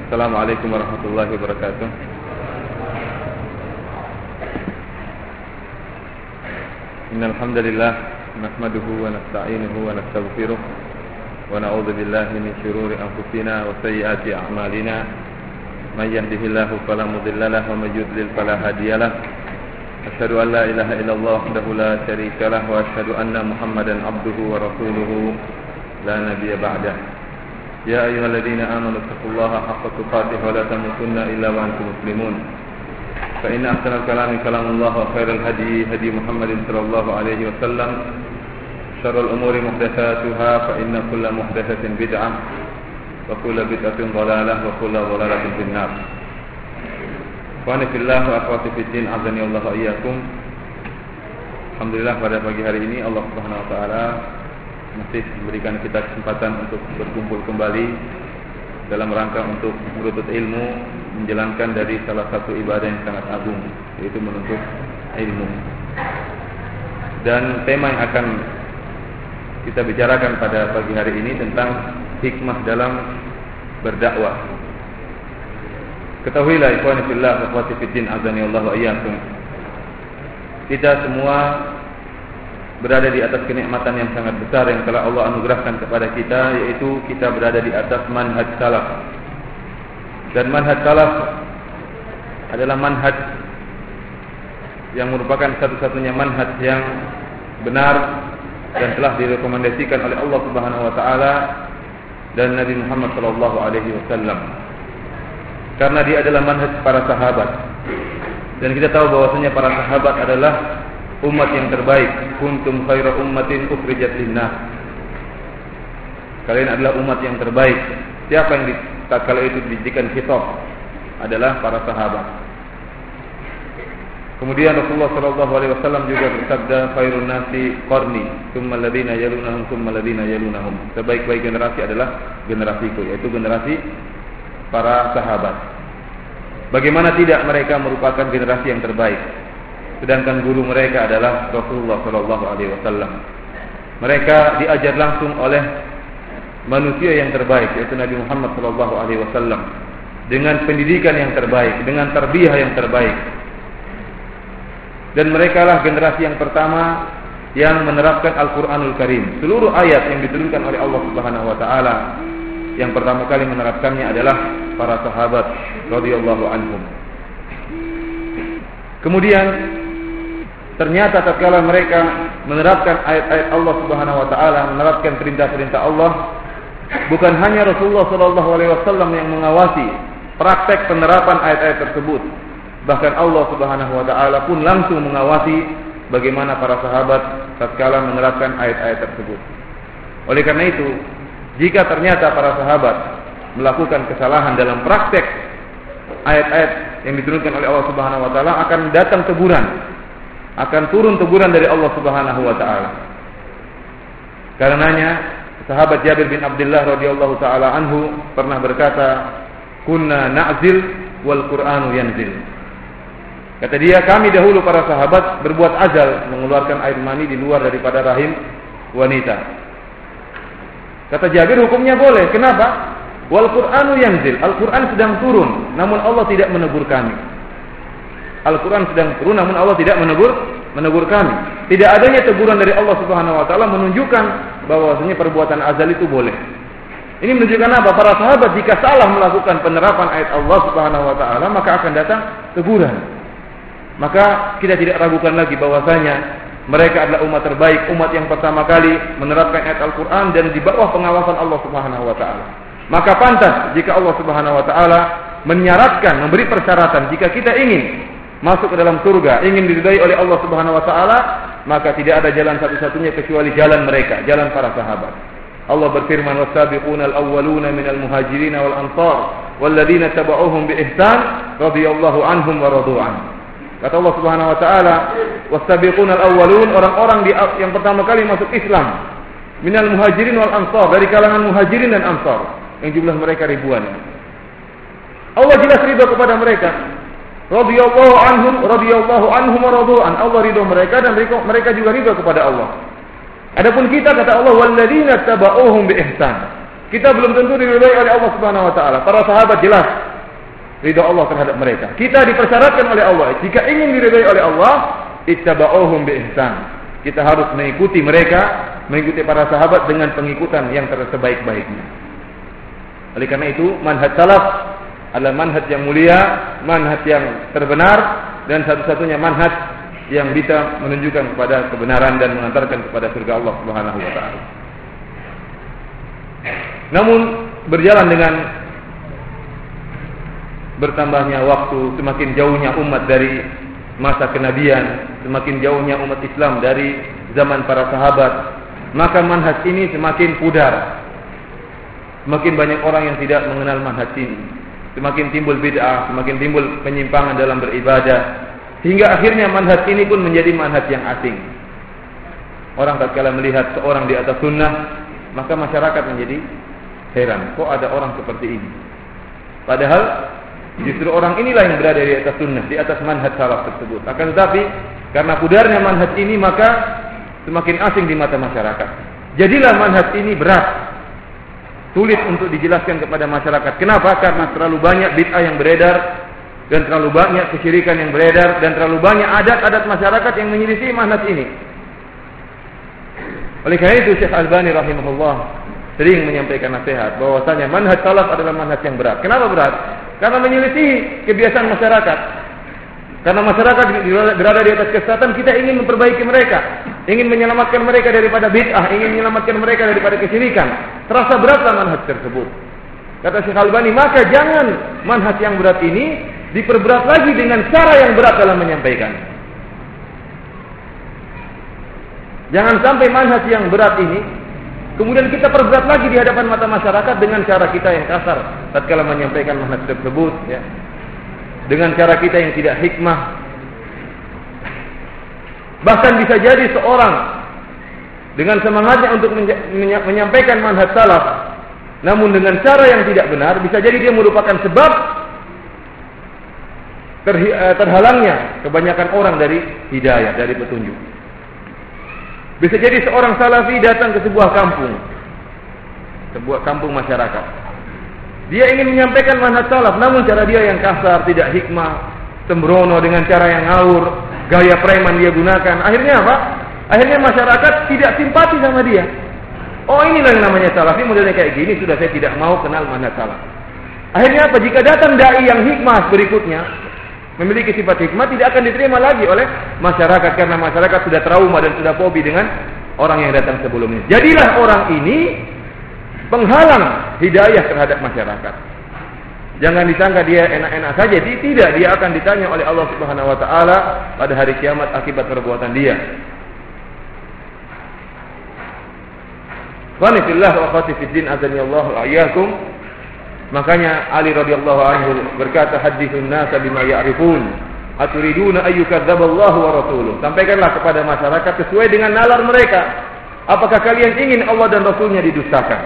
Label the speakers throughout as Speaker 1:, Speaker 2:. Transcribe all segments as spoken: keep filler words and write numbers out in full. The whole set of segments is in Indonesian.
Speaker 1: Assalamualaikum warahmatullahi wabarakatuh. Innal hamdalillah nahmaduhu wa nasta'inuhu wa nastaghfiruh wa na'udzu billahi min shururi anfusina wa sayyiati a'malina. May yahdihillahu fala mudilla lahu wa may yudlil fala hadiyalah. Asyhadu an la ilaha illallah wahdahu la syarika lah wa asyhadu anna Muhammadan abduhu wa rasuluhu la nabiyya ba'dah. Ya ayyuhalladzina amanu taqullaha haqqa tuqatih wa la tamutunna illa wa antum muslimun. Fa inna ahsanal kalami kalamullah wa khairal hadi hadi Muhammadin sallallahu alaihi wasallam. Syarrul umuri muhdatsatuha fa inna kulla muhdatsatin bid'ah wa kulla bid'atin dhalalah wa kulla dhalalatin finnar. Wa ana fillah wa akhwati fid din azani Allah wa iyyakum. Alhamdulillah pada pagi hari ini Allah Subhanahu wa taala masih memberikan kita kesempatan untuk berkumpul kembali dalam rangka untuk menuntut ilmu, menjalankan dari salah satu ibadah yang sangat agung, yaitu menuntut ilmu. Dan tema yang akan kita bicarakan pada pagi hari ini tentang hikmah dalam berdakwah. Ketahuilah ikhwani fillah wa akhwati fiddin azani Allah wa iyyakum, kita semua berada di atas kenikmatan yang sangat besar yang telah Allah anugerahkan kepada kita, yaitu kita berada di atas manhaj salaf. Dan manhaj salaf adalah manhaj yang merupakan satu-satunya manhaj yang benar dan telah direkomendasikan oleh Allah Subhanahu wa taala dan Nabi Muhammad sallallahu alaihi wasallam. Karena dia adalah manhaj para sahabat. Dan kita tahu bahwasanya para sahabat adalah umat yang terbaik. Kuntum khairu ummatin ukhrijat linnas. Kalian adalah umat yang terbaik. Siapa yang tatkala itu dijadikan khitab adalah para sahabat. Kemudian Rasulullah sallallahu alaihi wasallam juga bersabda, khairun nasi qarni, tsumma alladziina yalunahum, tsumma alladziina yalunahum. Sebaik-baik generasi adalah generasiku, yaitu generasi para sahabat. Bagaimana tidak mereka merupakan generasi yang terbaik? Sedangkan guru mereka adalah Rasulullah sallallahu alaihi wasallam. Mereka diajar langsung oleh manusia yang terbaik, yaitu Nabi Muhammad sallallahu alaihi wasallam, dengan pendidikan yang terbaik, dengan tarbiyah yang terbaik. Dan mereka lah generasi yang pertama yang menerapkan Al-Qur'anul Karim. Seluruh ayat yang diturunkan oleh Allah Subhanahu wa taala, yang pertama kali menerapkannya adalah para sahabat radhiyallahu anhum. Kemudian ternyata tatkala mereka menerapkan ayat-ayat Allah Subhanahu wa taala, menerapkan perintah-perintah Allah, bukan hanya Rasulullah sallallahu alaihi wasallam yang mengawasi praktek penerapan ayat-ayat tersebut, bahkan Allah Subhanahu wa taala pun langsung mengawasi bagaimana para sahabat tatkala menerapkan ayat-ayat tersebut. Oleh karena itu, jika ternyata para sahabat melakukan kesalahan dalam praktek ayat-ayat yang diturunkan oleh Allah Subhanahu wa taala, akan datang teguran. Akan turun teguran dari Allah Subhanahu wa taala. Karenanya sahabat Jabir bin Abdullah radhiyallahu taala anhu pernah berkata, "Kunna na'zil wal Qur'anu yanzil." Kata dia, kami dahulu para sahabat berbuat azal, mengeluarkan air mani di luar daripada rahim wanita. Kata Jabir, hukumnya boleh. Kenapa? Wal Qur'anu yanzil. Al-Qur'an sedang turun, namun Allah tidak menegur kami. Al-Quran sedang turun, namun Allah tidak menegur menegur kami. Tidak adanya teguran dari Allah Subhanahu wa taala menunjukkan bahwasanya perbuatan azal itu boleh. Ini menunjukkan apa? Para sahabat jika salah melakukan penerapan ayat Allah Subhanahu wa taala, maka akan datang teguran. Maka kita tidak ragukan lagi bahwasanya mereka adalah umat terbaik, umat yang pertama kali menerapkan ayat Al-Quran dan di bawah pengawasan Allah Subhanahu wa taala. Maka pantas jika Allah Subhanahu wa taala menyaratkan, memberi persyaratan, jika kita ingin masuk ke dalam surga, ingin diridai oleh Allah Subhanahu wa taala, maka tidak ada jalan satu-satunya kecuali jalan mereka, jalan para sahabat. Allah berfirman, "Was-sabiquna al-awwaluna minal muhajirin wal ansar walladzina tabauhum bi ihsan radhiyallahu anhum wa radu an." Kata Allah Subhanahu wa taala, "Was-sabiquna al-awwalun", orang-orang di, yang pertama kali masuk Islam, minal muhajirin wal ansar, dari kalangan muhajirin dan ansar, yang jumlah mereka ribuan. Allah jelas ridha kepada mereka. Radhiyallahu anhum, radhiyallahu anhum wa radu'an. Allah ridha mereka dan mereka juga ridha kepada Allah. Adapun kita, kata Allah, walladzina tabauhum bi ihsan, Kita belum tentu diridhai oleh Allah Subhanahu wa taala. Para sahabat jelas ridha Allah terhadap mereka. Kita dipersyaratkan oleh Allah, jika ingin diridhai oleh Allah, ittaba'uhum bi ihsan. Kita harus mengikuti mereka, mengikuti para sahabat dengan pengikutan yang tersebaik-baiknya. Oleh karena itu, manhaj salaf adalah manhaj yang mulia, manhaj yang terbenar, dan satu-satunya manhaj yang bisa menunjukkan kepada kebenaran dan mengantarkan kepada surga Allah Subhanahu wa taala. Namun berjalan dengan bertambahnya waktu, semakin jauhnya umat dari masa kenabian, semakin jauhnya umat Islam dari zaman para sahabat, maka manhaj ini semakin pudar. Semakin banyak orang yang tidak mengenal manhaj ini. Semakin timbul bid'ah, semakin timbul penyimpangan dalam beribadah, sehingga akhirnya manhaj ini pun menjadi manhaj yang asing. Orang tatkala melihat seorang di atas sunnah, maka masyarakat menjadi heran, kok ada orang seperti ini. Padahal justru orang inilah yang berada di atas sunnah, di atas manhaj salaf tersebut. Akan tetapi karena pudarnya manhaj ini, maka semakin asing di mata masyarakat. Jadilah manhaj ini berat, sulit untuk dijelaskan kepada masyarakat. Kenapa? Karena terlalu banyak bid'ah yang beredar, dan terlalu banyak kesyirikan yang beredar, dan terlalu banyak adat-adat masyarakat yang menyelisih manhaj ini. Oleh karena itu Syekh Albani rahimahullah sering menyampaikan nasihat bahwasanya manhaj salaf adalah manhaj yang berat. Kenapa berat? Karena menyelisih kebiasaan masyarakat. Karena masyarakat berada di atas kesesatan, kita ingin memperbaiki mereka, ingin menyelamatkan mereka daripada bid'ah, ingin menyelamatkan mereka daripada kesyirikan. Terasa beratlah manhaj tersebut. Kata Syekh Albani, maka jangan manhaj yang berat ini diperberat lagi dengan cara yang berat dalam menyampaikan. Jangan sampai manhaj yang berat ini kemudian kita perberat lagi di hadapan mata masyarakat dengan cara kita yang kasar tatkala menyampaikan manhaj tersebut, ya. Dengan cara kita yang tidak hikmah. Bahkan bisa jadi seorang dengan semangatnya untuk menyampaikan manhaj salaf, namun dengan cara yang tidak benar, bisa jadi dia merupakan sebab terhalangnya kebanyakan orang dari hidayah, dari petunjuk. Bisa jadi seorang salafi datang ke sebuah kampung, sebuah kampung masyarakat. Dia ingin menyampaikan manhaj salaf, namun cara dia yang kasar, tidak hikmah, sembrono, dengan cara yang ngawur, gaya preman dia gunakan. Akhirnya apa? Akhirnya masyarakat tidak simpati sama dia. Oh, inilah yang namanya salafi, modelnya kayak gini, sudah saya tidak mau kenal manhaj salaf. Akhirnya apa? Jika datang dai yang hikmah berikutnya, memiliki sifat hikmah, tidak akan diterima lagi oleh masyarakat, karena masyarakat sudah trauma dan sudah fobi dengan orang yang datang sebelumnya. Jadilah orang ini penghalang hidayah terhadap masyarakat. Jangan disangka dia enak-enak saja, tidak, dia akan ditanya oleh Allah Subhanahu wa taala pada hari kiamat akibat perbuatan dia. Wa nafillah wa khatifiddin azani Allah wa iyyakum. Makanya Ali radhiyallahu anhu berkata, hadithun nasa bima ya'rifun, aturiduna ayyukadzdzaballahu wa rasuluh. Sampaikanlah kepada masyarakat sesuai dengan nalar mereka. Apakah kalian ingin Allah dan Rasulnya didustakan?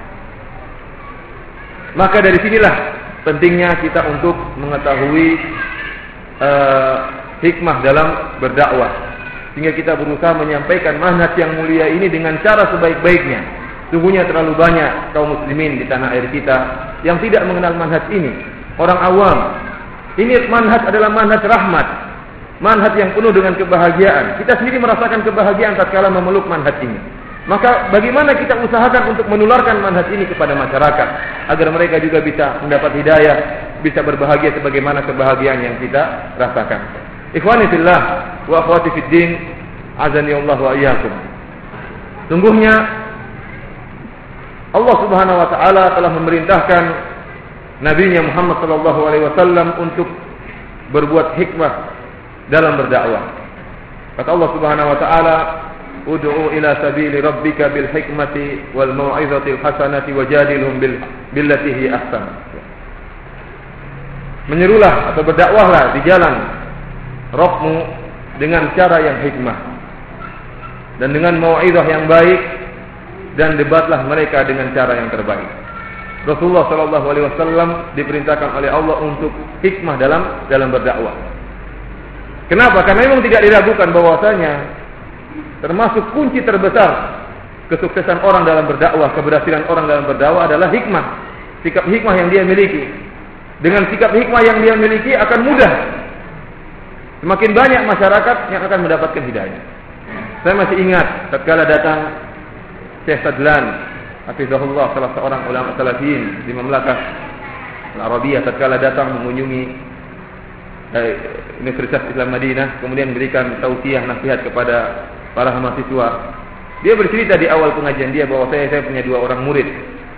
Speaker 1: Maka dari sinilah pentingnya kita untuk mengetahui uh, hikmah dalam berdakwah, sehingga kita berusaha menyampaikan manhaj yang mulia ini dengan cara sebaik-baiknya. Sungguhnya terlalu banyak kaum muslimin di tanah air kita yang tidak mengenal manhaj ini. Orang awam. Ini manhaj adalah manhaj rahmat, manhaj yang penuh dengan kebahagiaan. Kita sendiri merasakan kebahagiaan tatkala memeluk manhaj ini. Maka bagaimana kita usahakan untuk menularkan manhaj ini kepada masyarakat, agar mereka juga bisa mendapat hidayah, bisa berbahagia sebagaimana kebahagiaan yang kita rasakan. Ikhwani fillah wa akhwati fid din, azani Allah wa iyyakum. Sungguhnya Allah Subhanahu wa taala telah memerintahkan Nabi-Nya Muhammad sallallahu alaihi wasallam untuk berbuat hikmah dalam berdakwah. Kata Allah Subhanahu wa taala, ud'u ila sabili rabbika bil hikmati wal mau'izatil hasanati wajadilhum bil billati hi ahsan. Menyerulah atau berdakwahlah di jalan Rabbmu dengan cara yang hikmah dan dengan mau'izah yang baik, dan debatlah mereka dengan cara yang terbaik. Rasulullah sallallahu alaihi wasallam diperintahkan oleh Allah untuk hikmah dalam dalam berdakwah. Kenapa? Karena memang tidak diragukan bahwasanya termasuk kunci terbesar kesuksesan orang dalam berdakwah, keberhasilan orang dalam berdakwah adalah hikmah. Sikap hikmah yang dia miliki. Dengan sikap hikmah yang dia miliki akan mudah. Semakin banyak masyarakat yang akan mendapatkan hidayah. Saya masih ingat tatkala datang Syekh Sadlan, hafizahullah, salah seorang ulama salafiyin di Mamlakah Al-Arabiyah, tatkala datang mengunjungi eh, Universitas Islam Madinah, kemudian memberikan tausiah nasihat kepada para mahasiswa. Dia bercerita di awal pengajian dia bahwa saya saya punya dua orang murid,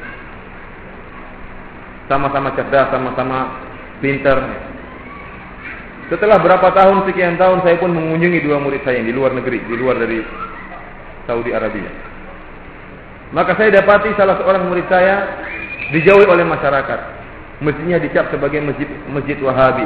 Speaker 1: sama-sama cerdas, sama-sama pintar. Setelah berapa tahun, sekian tahun, saya pun mengunjungi dua murid saya yang di luar negeri, di luar dari Saudi Arabia. Maka saya dapati salah seorang murid saya dijauhi oleh masyarakat. Mestinya dicap sebagai masjid, masjid Wahabi.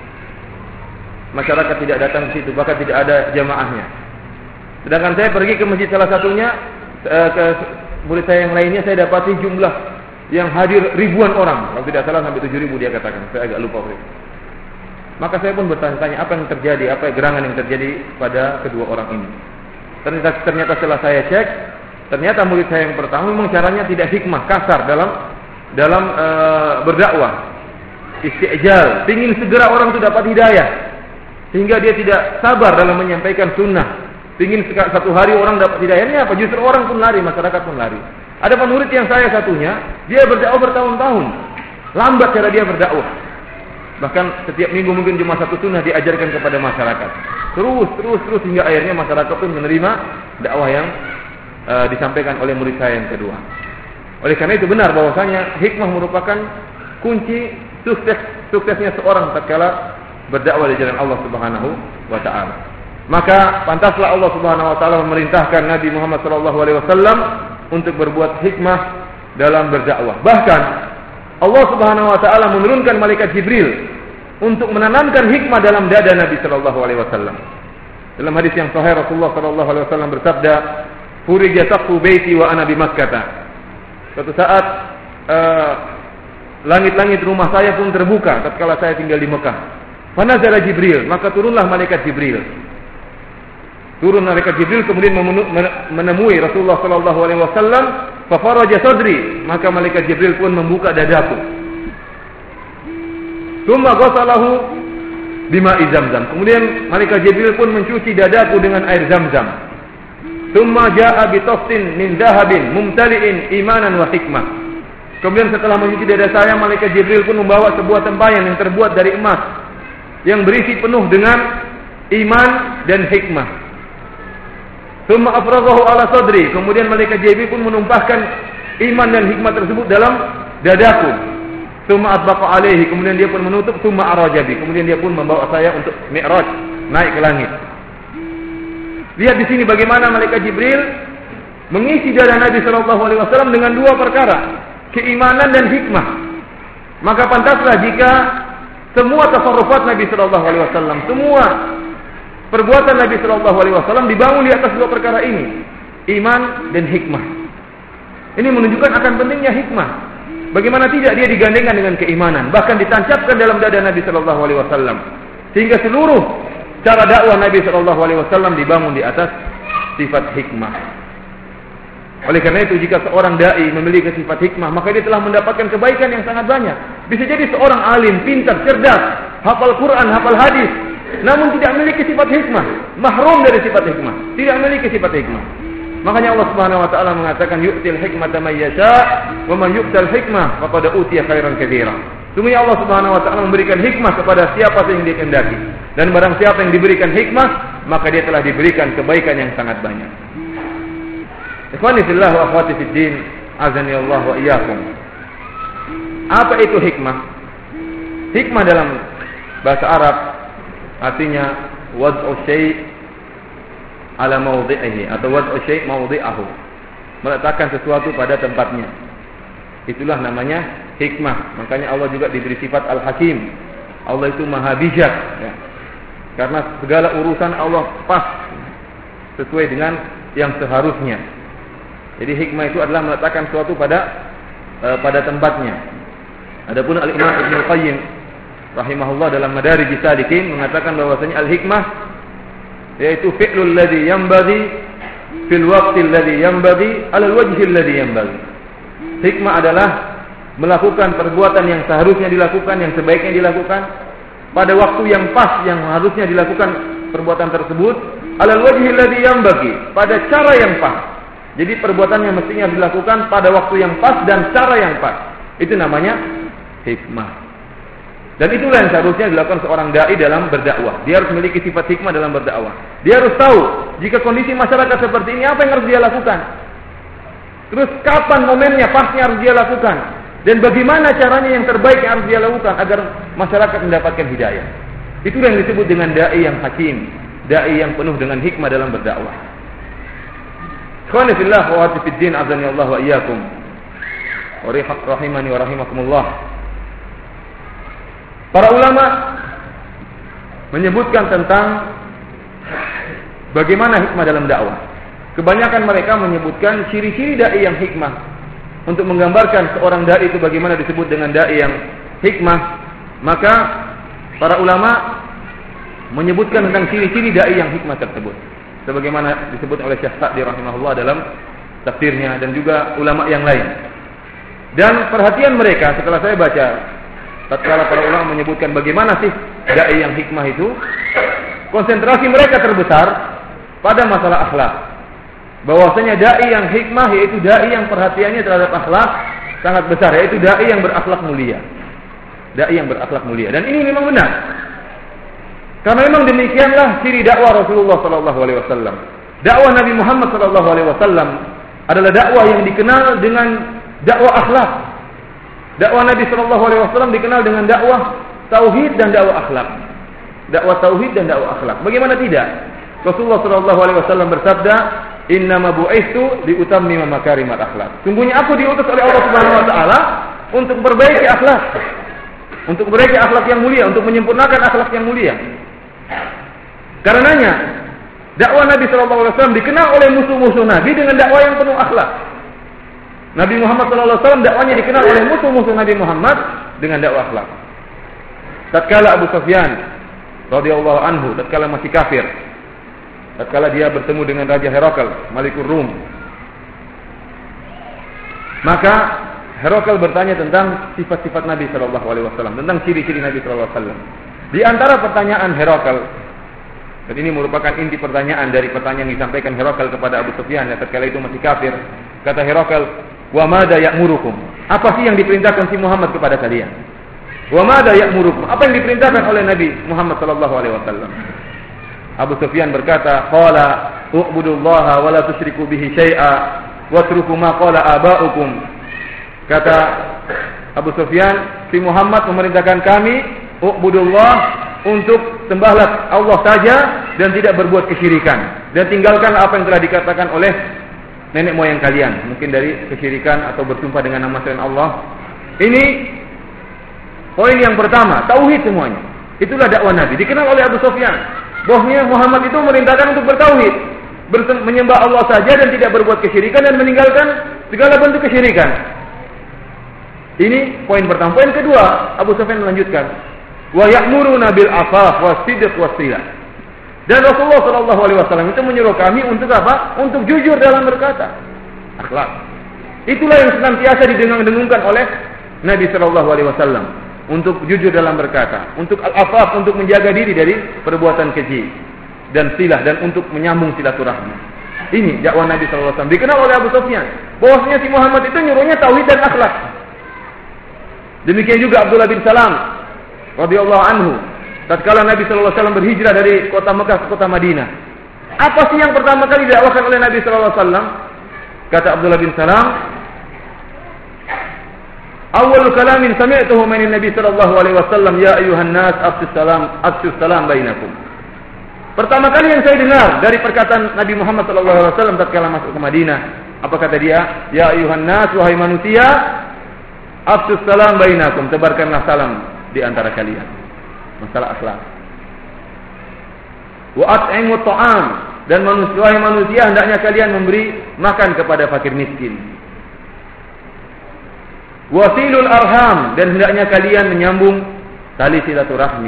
Speaker 1: Masyarakat tidak datang ke situ, bahkan tidak ada jamaahnya. Sedangkan saya pergi ke masjid salah satunya, ke murid saya yang lainnya, saya dapati jumlah yang hadir ribuan orang. Kalau tidak salah sampai tujuh ribu dia katakan. Saya agak lupa. Maka saya pun bertanya-tanya apa yang terjadi, apa gerangan yang terjadi pada kedua orang ini. Ternyata, ternyata setelah saya cek, ternyata murid saya yang pertama memang caranya tidak hikmah, kasar dalam dalam e, berdakwah. Istijal, ingin segera orang itu dapat hidayah, sehingga dia tidak sabar dalam menyampaikan sunnah. Ingin satu hari orang dapat hidayahnya apa? Justru orang pun lari, masyarakat pun lari. Ada murid yang saya satunya, dia berdakwah bertahun-tahun, lambat cara dia berdakwah. Bahkan setiap minggu mungkin cuma satu sunnah diajarkan kepada masyarakat. Terus, terus, terus hingga akhirnya masyarakat pun menerima dakwah yang uh, disampaikan oleh murid saya yang kedua. Oleh karena itu benar bahwasanya hikmah merupakan kunci sukses suksesnya seorang tatkala berdakwah di jalan Allah Subhanahu wa taala. Maka pantaslah Allah Subhanahu wa taala memerintahkan Nabi Muhammad sallallahu alaihi wasallam untuk berbuat hikmah dalam berdakwah. Bahkan Allah Subhanahu wa taala menurunkan malaikat Jibril untuk menanamkan hikmah dalam dada Nabi sallallahu alaihi wasallam. Dalam hadis yang sahih Rasulullah sallallahu alaihi wasallam bersabda, "Furija saqfu baiti wa ana bi Makkah." Suatu saat uh, langit-langit rumah saya pun terbuka tatkala saya tinggal di Mekah. Fanazala Jibril, maka turunlah malaikat Jibril. Turun malaikat Jibril kemudian menemui Rasulullah sallallahu alaihi wasallam, fa faraja sadri, maka malaikat Jibril pun membuka dadaku. Tsumma ghasalahu bima'i Zamzam. Kemudian malaikat Jibril pun mencuci dadaku dengan air Zamzam. Tsumma jaa'a bi tafsin min dhahabin mumtali'in imanan wa hikmah. Kemudian setelah mencuci dada saya, malaikat Jibril pun membawa sebuah tempayan yang terbuat dari emas yang berisi penuh dengan iman dan hikmah. Tsumma afraghahu ala sadri. Kemudian malaikat Jibril pun menumpahkan iman dan hikmah tersebut dalam dadaku. Tsumma atbaqa alaihi. Kemudian dia pun menutup. Tsumma arajabi. Kemudian dia pun membawa saya untuk mi'raj, naik ke langit. Lihat di sini bagaimana malaikat Jibril mengisi dada Nabi sallallahu alaihi wasallam dengan dua perkara, keimanan dan hikmah. Maka pantaslah jika semua tasarrufat Nabi sallallahu alaihi wasallam, semua perbuatan Nabi sallallahu alaihi wasallam dibangun di atas dua perkara ini, iman dan hikmah. Ini menunjukkan akan pentingnya hikmah. Bagaimana tidak dia digandengkan dengan keimanan, bahkan ditancapkan dalam dada Nabi sallallahu alaihi wasallam, sehingga seluruh cara dakwah Nabi sallallahu alaihi wasallam dibangun di atas sifat hikmah. Oleh karena itu jika seorang dai memiliki sifat hikmah, maka dia telah mendapatkan kebaikan yang sangat banyak. Bisa jadi seorang alim, pintar, cerdas, hafal Quran, hafal hadis, namun tidak memiliki sifat hikmah, mahrum dari sifat hikmah, tidak memiliki sifat hikmah. Makanya Allah Subhanahu wa taala mengatakan yu'til hikmata may yasha wa man yu'tal hikmah faqad utiya khairan katsira. Sungguhnya Allah Subhanahu wa taala memberikan hikmah kepada siapa yang dia kehendaki, dan barang siapa yang diberikan hikmah, maka dia telah diberikan kebaikan yang sangat banyak. Ikhwani fillah wa akhwati fid din, azani Allah wa iyyakum. Apa itu hikmah? Hikmah dalam bahasa Arab artinya wad'u syai' ala mawdhi'ihi atau wad'u syai' mawdhi'ahu. Meletakkan sesuatu pada tempatnya. Itulah namanya hikmah. Makanya Allah juga diberi sifat Al-Hakim. Allah itu Maha Bijak, ya. Karena segala urusan Allah pas sesuai dengan yang seharusnya. Jadi hikmah itu adalah meletakkan sesuatu pada uh, pada tempatnya. Adapun Al-Imam Ibnu Qayyim rahimahullah dalam Madarijus Salikin mengatakan bahwasanya al-hikmah yaitu fi'lul ladzi yanbaghi fil waqti alladhi yanbaghi 'ala al-wajhi alladhi yanbaghi. Hikmah adalah melakukan perbuatan yang seharusnya dilakukan, yang sebaiknya dilakukan pada waktu yang pas yang harusnya dilakukan perbuatan tersebut, 'ala al-wajhi alladhi yanbaghi, pada cara yang pas. Jadi perbuatan yang mestinya dilakukan pada waktu yang pas dan cara yang pas. Itu namanya hikmah. Dan itulah yang seharusnya dilakukan seorang dai dalam berdakwah. Dia harus memiliki sifat hikmah dalam berdakwah. Dia harus tahu jika kondisi masyarakat seperti ini apa yang harus dia lakukan. Terus kapan momennya pasnya harus dia lakukan. Dan bagaimana caranya yang terbaik yang harus dia lakukan agar masyarakat mendapatkan hidayah. Itulah yang disebut dengan dai yang hakim, dai yang penuh dengan hikmah dalam berdakwah. Ikhwani fillah wa akhwati fid din, azani Allah wa iyyakum. Wa rahimani wa rahimakumullah. Para ulama menyebutkan tentang bagaimana hikmah dalam dakwah. Kebanyakan mereka menyebutkan ciri-ciri dai yang hikmah. Untuk menggambarkan seorang dai itu bagaimana disebut dengan dai yang hikmah, maka para ulama menyebutkan tentang ciri-ciri dai yang hikmah tersebut. Sebagaimana disebut oleh Syekh Sa'di rahimahullah dalam tafsirnya dan juga ulama yang lain. Dan perhatian mereka setelah saya baca, tatkala para ulama menyebutkan bagaimana sih dai yang hikmah itu, konsentrasi mereka terbesar pada masalah akhlak. Bahwasanya dai yang hikmah yaitu dai yang perhatiannya terhadap akhlak sangat besar, yaitu dai yang berakhlak mulia. Dai yang berakhlak mulia. Dan ini memang benar. Karena memang demikianlah ciri dakwah Rasulullah sallallahu alaihi wasallam. Dakwah Nabi Muhammad sallallahu alaihi wasallam adalah dakwah yang dikenal dengan dakwah akhlak. Dakwah Nabi sallallahu alaihi wasallam dikenal dengan dakwah tauhid dan dakwah akhlak. Dakwah tauhid dan dakwah akhlak. Bagaimana tidak? Rasulullah sallallahu alaihi wasallam bersabda, "Innama bu'itsu liutammima makarimat akhlak." Sungguhnya aku diutus oleh Allah Subhanahu wa taala untuk memperbaiki akhlak. Untuk memperbaiki akhlak yang mulia, untuk menyempurnakan akhlak yang mulia. Karenanya, dakwah Nabi sallallahu alaihi wasallam dikenal oleh musuh-musuh Nabi dengan dakwah yang penuh akhlak. Nabi Muhammad sallallahu alaihi wasallam dakwanya dikenal oleh musuh-musuh Nabi Muhammad dengan dakwah akhlak. Tatkala Abu Sufyan radhiyallahu anhu tatkala masih kafir, tatkala dia bertemu dengan Raja Herakl, Malikur Rum, maka Herakl bertanya tentang sifat-sifat Nabi sallallahu alaihi wasallam, tentang ciri-ciri Nabi sallallahu alaihi wasallam. Di antara pertanyaan Herakl, dan ini merupakan inti pertanyaan dari pertanyaan yang disampaikan Herakl kepada Abu Sufyan yang tatkala itu masih kafir, kata Herakl, "Wa madza ya'murukum?" Apa sih yang diperintahkan si Muhammad kepada kalian? Wa madza ya'murukum? Apa yang diperintahkan oleh Nabi Muhammad sallallahu alaihi wasallam? Abu Sufyan berkata, "Qala u'budullaha wa la tusyriku bihi syai'a watruku ma qala aba'ukum." Kata Abu Sufyan, si Muhammad memerintahkan kami u'budullah, untuk sembahlah Allah saja dan tidak berbuat kesyirikan, dan tinggalkan apa yang telah dikatakan oleh nenek moyang kalian, mungkin dari kesyirikan atau bersumpah dengan nama selain Allah. Ini poin yang pertama, tauhid semuanya. Itulah dakwah Nabi, dikenal oleh Abu Sufyan. Bahwasanya Muhammad itu memerintahkan untuk bertauhid, menyembah Allah saja dan tidak berbuat kesyirikan dan meninggalkan segala bentuk kesyirikan. Ini poin pertama. Poin kedua, Abu Sufyan melanjutkan, wa ya'muruna bil afaf was-sidq was-silah. Dan Rasulullah sallallahu alaihi wasallam itu menyuruh kami untuk apa? Untuk jujur dalam berkata, akhlak. Itulah yang senantiasa didengung-dengungkan oleh Nabi sallallahu alaihi wasallam, untuk jujur dalam berkata, untuk al-afaf, untuk menjaga diri dari perbuatan keji dan silah, dan untuk menyambung silaturahmi. Ini dakwah Nabi sallallahu alaihi wasallam dikenal oleh Abu Sufyan. Bahwasanya si Muhammad itu nyuruhnya tauhid dan akhlak. Demikian juga Abdullah bin Salam radhiyallahu anhu, tatkala Nabi sallallahu alaihi wasallam berhijrah dari kota Mekah ke kota Madinah. Apa sih yang pertama kali didakwakan oleh Nabi sallallahu alaihi wasallam? Kata Abdullah bin Salam, "Awwal kalamin sami'tuhu min Nabi sallallahu alaihi wasallam, ya ayuhan nas afshus salam, afshus salam bainakum." Pertama kali yang saya dengar dari perkataan Nabi Muhammad sallallahu alaihi wasallam tatkala masuk ke Madinah, apa kata dia? Ya ayuhan nas, wahai manusia, afshus salam bainakum, tebarkanlah salam di antara kalian. Masalah akhlak. Wa at'imu ta'am, dan manusia, wahai manusia, hendaknya kalian memberi makan kepada fakir miskin. Wasilul arham, dan hendaknya kalian menyambung tali silaturahmi.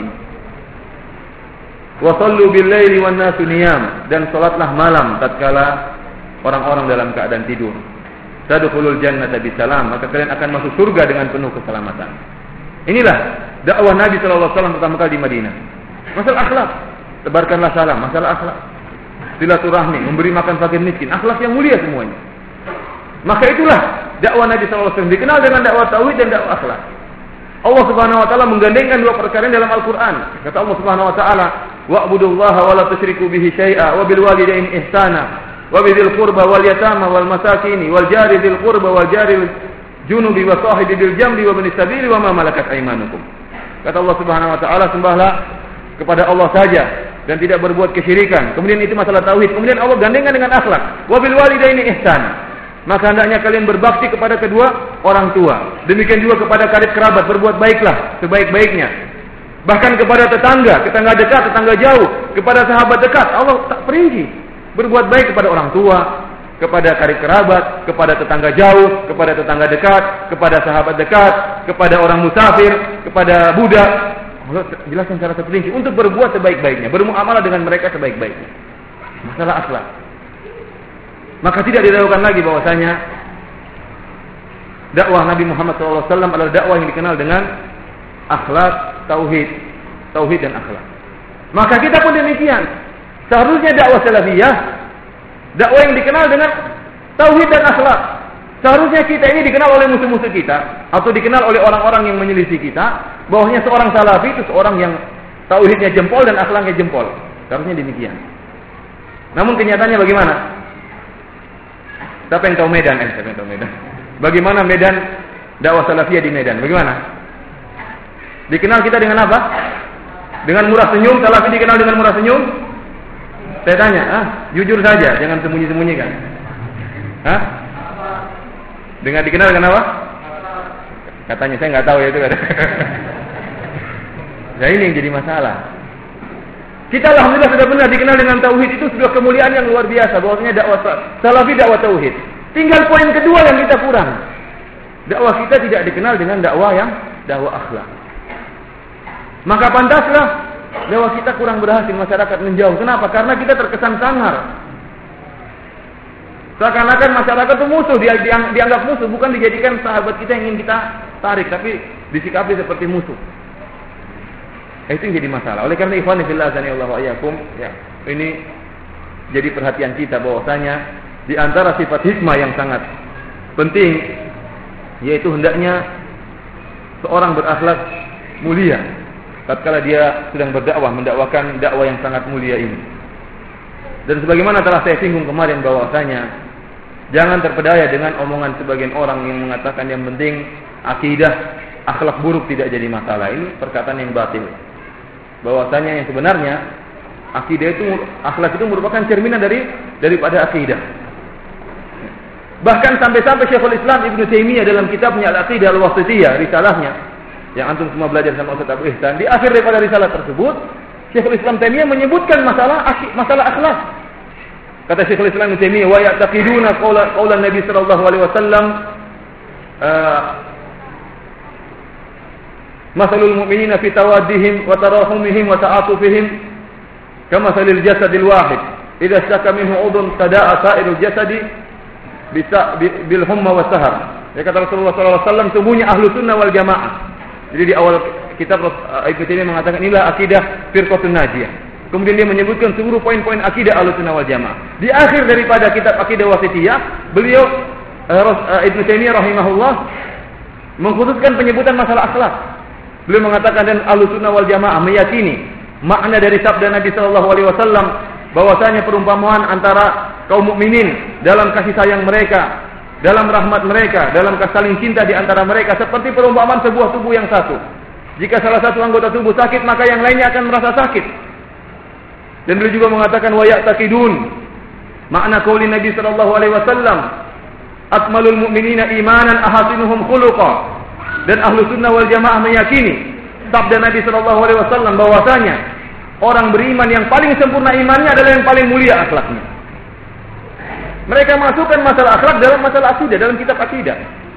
Speaker 1: Wa sallu bil laili wan nasu niyam, dan salatlah malam tatkala orang-orang dalam keadaan tidur. Tadkhulul jannata bisalam, maka kalian akan masuk surga dengan penuh keselamatan. Inilah dakwah Nabi sallallahu alaihi wasallam pertama kali di Madinah. Masalah akhlak, tebarkanlah salam, masalah akhlak. Silaturahmi, memberi makan fakir miskin, akhlak yang mulia semuanya. Maka itulah dakwah Nabi sallallahu alaihi wasallam, dikenal dengan dakwah tauhid dan dakwah akhlak. Allah Subhanahu wa taala menggandengkan dua perkara dalam Al-Qur'an. Kata Allah Subhanahu wa taala, "Wa'budullaha wa la tusyriku bihi syai'a wa bil walidaini ihsana wa bidzil qurba wal yatama wal masakin wal jari dzil qurba wal jari junubi wa sahibi bil jambi wa ibnis sabili wa ma malakat aymanukum." Kata Allah Subhanahu wa taala, sembahlah kepada Allah saja dan tidak berbuat kesyirikan. Kemudian itu masalah tauhid. Kemudian Allah gandengkan dengan akhlak. Wa bil walidaini ihsana. Maka hendaknya kalian berbakti kepada kedua orang tua. Demikian juga kepada karib kerabat, berbuat baiklah sebaik-baiknya. Bahkan kepada tetangga, tetangga dekat, tetangga jauh, kepada sahabat dekat, Allah tak perinci. Berbuat baik kepada orang tua, kepada karib kerabat, kepada tetangga jauh, kepada tetangga dekat, kepada sahabat dekat, kepada orang musafir, kepada budak. Allah jelaskan secara terperinci untuk berbuat sebaik-baiknya, bermuamalah dengan mereka sebaik-baiknya. Masalah akhlak. Maka tidak diragukan lagi bahwasanya dakwah Nabi Muhammad shallallahu alaihi wasallam adalah dakwah yang dikenal dengan akhlak, tauhid, tauhid dan akhlak. Maka kita pun demikian. Seharusnya dakwah salafiyah, dakwah yang dikenal dengan tauhid dan akhlak. Seharusnya kita ini dikenal oleh musuh-musuh kita atau dikenal oleh orang-orang yang menyelisih kita, bahwasanya seorang salafi itu seorang yang tauhidnya jempol dan akhlaknya jempol. Seharusnya demikian. Namun kenyataannya bagaimana? Siapa yang tahu Medan? Eh, siapa yang tahu Medan? Bagaimana Medan dakwah salafiyah di Medan? Bagaimana? Dikenal kita dengan apa? Dengan murah senyum. Salafi dikenal dengan murah senyum? Saya tanya, ah, jujur saja, jangan sembunyi-sembunyikan. Hah? Dengan dikenal dengan apa? Katanya saya nggak tahu ya itu. Nah ini yang jadi masalah. Kita alhamdulillah sudah benar dikenal dengan tauhid, itu sebuah kemuliaan yang luar biasa. Bahwasanya dakwah salafi dakwah tauhid. Tinggal poin kedua yang kita kurang. Dakwah kita tidak dikenal dengan dakwah yang dakwah akhlak. Maka pantaslah dakwah kita kurang berhasil, masyarakat menjauh. Kenapa? Karena kita terkesan sangar. Seakan-akan masyarakat itu musuh, dia dianggap musuh, bukan dijadikan sahabat kita yang ingin kita tarik, tapi disikapi seperti musuh. Itu yang jadi masalah. Oleh karena ikhwan fillah azanillahu wa iyyakum, ya, ini jadi perhatian kita bahwasanya di antara sifat hikmah yang sangat penting yaitu hendaknya seorang berakhlak mulia tatkala dia sedang berdakwah, mendakwakan dakwah yang sangat mulia ini. Dan sebagaimana telah saya singgung kemarin bahwasanya jangan terpedaya dengan omongan sebagian orang yang mengatakan yang penting akidah, akhlak buruk tidak jadi masalah. Ini perkataan yang batil. Bahwasanya yang sebenarnya akidah itu, akhlak itu merupakan cerminan dari daripada akidah. Bahkan sampai-sampai Syekhul Islam Ibnu Taimiyah dalam kitabnya Al-Aqidah Al-Wasithiyah, risalahnya yang antum semua belajar sama Ustaz Abu Ihsan, di akhir daripada risalah tersebut Syekhul Islam Taimiyah menyebutkan masalah masalah akhlak. Kata Syekhul Islam Ibnu Taimiyah, wa ya'taqiduna qaula qaula Nabi sallallahu alaihi wasallam masalul mu'minina fi tawaddihim wa tarahumihim wa ta'atufihim kamathalil jasadil wahid idza shaka minhu 'udhun tada'a sa'irul jasadi bisa bil humma wa sahar. Ya kata Rasulullah sallallahu alaihi wasallam, sungguhnya ahlu sunnah wal jamaah. Jadi di awal kitab Ibnu Taimiyah mengatakan inilah akidah firqatun najiyah. Kemudian dia menyebutkan seluruh poin-poin akidah ahlu sunnah wal jamaah. Di akhir daripada kitab Aqidah Wasithiyah, beliau Ibnu Taimiyah rahimahullah mengkhususkan penyebutan masalah akhlak. Beliau mengatakan dan Ahlussunnah wal Jamaah meyakini makna dari sabda Nabi sallallahu alaihi wasallam bahwasanya perumpamaan antara kaum mukminin dalam kasih sayang mereka, dalam rahmat mereka, dalam saling cinta di antara mereka seperti perumpamaan sebuah tubuh yang satu. Jika salah satu anggota tubuh sakit, maka yang lainnya akan merasa sakit. Dan beliau juga mengatakan wa ya'taqidun makna qauli Nabi sallallahu alaihi wasallam akmalul mu'minina imanan ahasinuhum khuluqa. Dan ahlu sunnah wal jamaah meyakini sabda Nabi sallallahu alaihi wasallam bahwasanya orang beriman yang paling sempurna imannya adalah yang paling mulia akhlaknya. Mereka masukkan masalah akhlak dalam masalah akidah, dalam kitab akidah.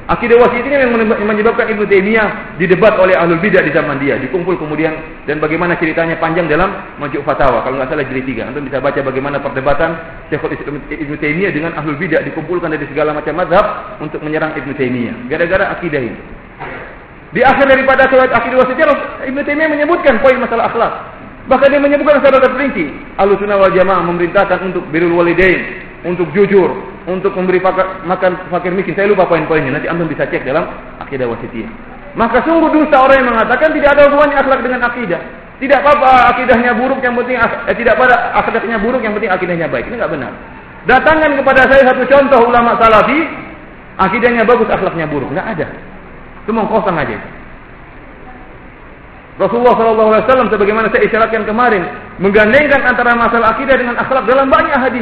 Speaker 1: Akidah wasitiyah yang menyebabkan Ibnu Taimiyah didebat oleh ahlul bidah di zaman dia, dikumpul kemudian, dan bagaimana ceritanya panjang dalam Majmu' Fatawa, kalau nggak salah jilid tiga. Antum bisa baca bagaimana perdebatan Syekhul Islam Ibnu Taimiyah dengan ahlul bidah, dikumpulkan dari segala macam mazhab untuk menyerang Ibnu Taimiyah gara-gara akidah ini. Di akhir daripada akidah wasitiyah, Ibnu Taimiyah menyebutkan poin masalah akhlak. Bahkan dia menyebutkan secara terperinci, Ahlussunnah wal Jamaah memerintahkan untuk birrul walidain, untuk jujur, untuk memberi makan fakir miskin. Saya lupa poin-poinnya, nanti antum bisa cek dalam akidah wasitiyah. Maka sungguh dusta orang yang mengatakan tidak ada hubungannya akhlak dengan akidah. Tidak apa-apa akidahnya buruk, yang penting eh, tidak pada akidahnya buruk, yang penting akidahnya baik. Ini enggak benar. Datangkan kepada saya satu contoh ulama salafi, akidahnya bagus, akhlaknya buruk. Enggak ada. Cuma kosong aja. Rasulullah sallallahu alaihi wasallam sebagaimana saya isyaratkan kemarin, menggandengkan antara masalah akidah dengan akhlak dalam banyak hadis.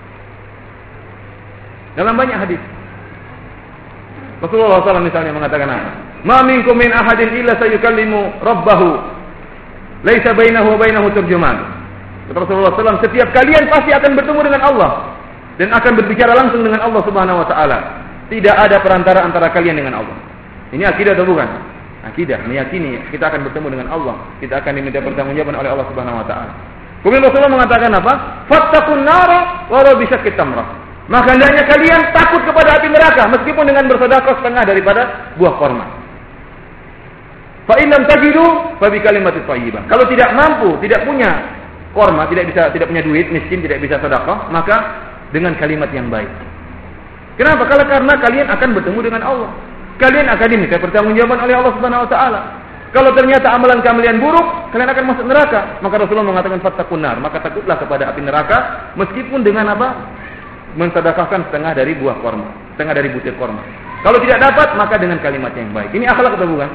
Speaker 1: Dalam banyak hadis. Rasulullah sallallahu alaihi wasallam misalnya mengatakan apa? Ma minkum min ahadin illa sayukallimu rabbahu laisa bainahu wa bainahu turjuman. Kata Rasulullah sallallahu alaihi wasallam, setiap kalian pasti akan bertemu dengan Allah dan akan berbicara langsung dengan Allah Subhanahu wa taala. Tidak ada perantara antara kalian dengan Allah. Ini akidah atau bukan? Akidah, meyakini kita akan bertemu dengan Allah, kita akan diminta pertanggungjawaban oleh Allah Subhanahu wa taala. Kemudian Rasulullah mengatakan apa? Fattaqun nara walau bisyakki tamrah. Maka hendaknya kalian takut kepada api neraka meskipun dengan bersedekah setengah daripada buah kurma. Fa in lam tajidu fa bi kalimatit thayyibah. Kalau tidak mampu, tidak punya kurma, tidak bisa tidak punya duit, miskin, tidak bisa sedekah, maka dengan kalimat yang baik. Kenapa? Kalau karena kalian akan bertemu dengan Allah. Kalian akan diminta pertanggungjawaban oleh Allah Subhanahu wa taala. Kalau ternyata amalan kalian buruk, kalian akan masuk neraka. Maka Rasulullah mengatakan fattaqun nar, maka takutlah kepada api neraka meskipun dengan apa? Mensedekahkan setengah dari buah kurma, setengah dari butir kurma. Kalau tidak dapat, maka dengan kalimat yang baik. Ini akhlak atau bukan?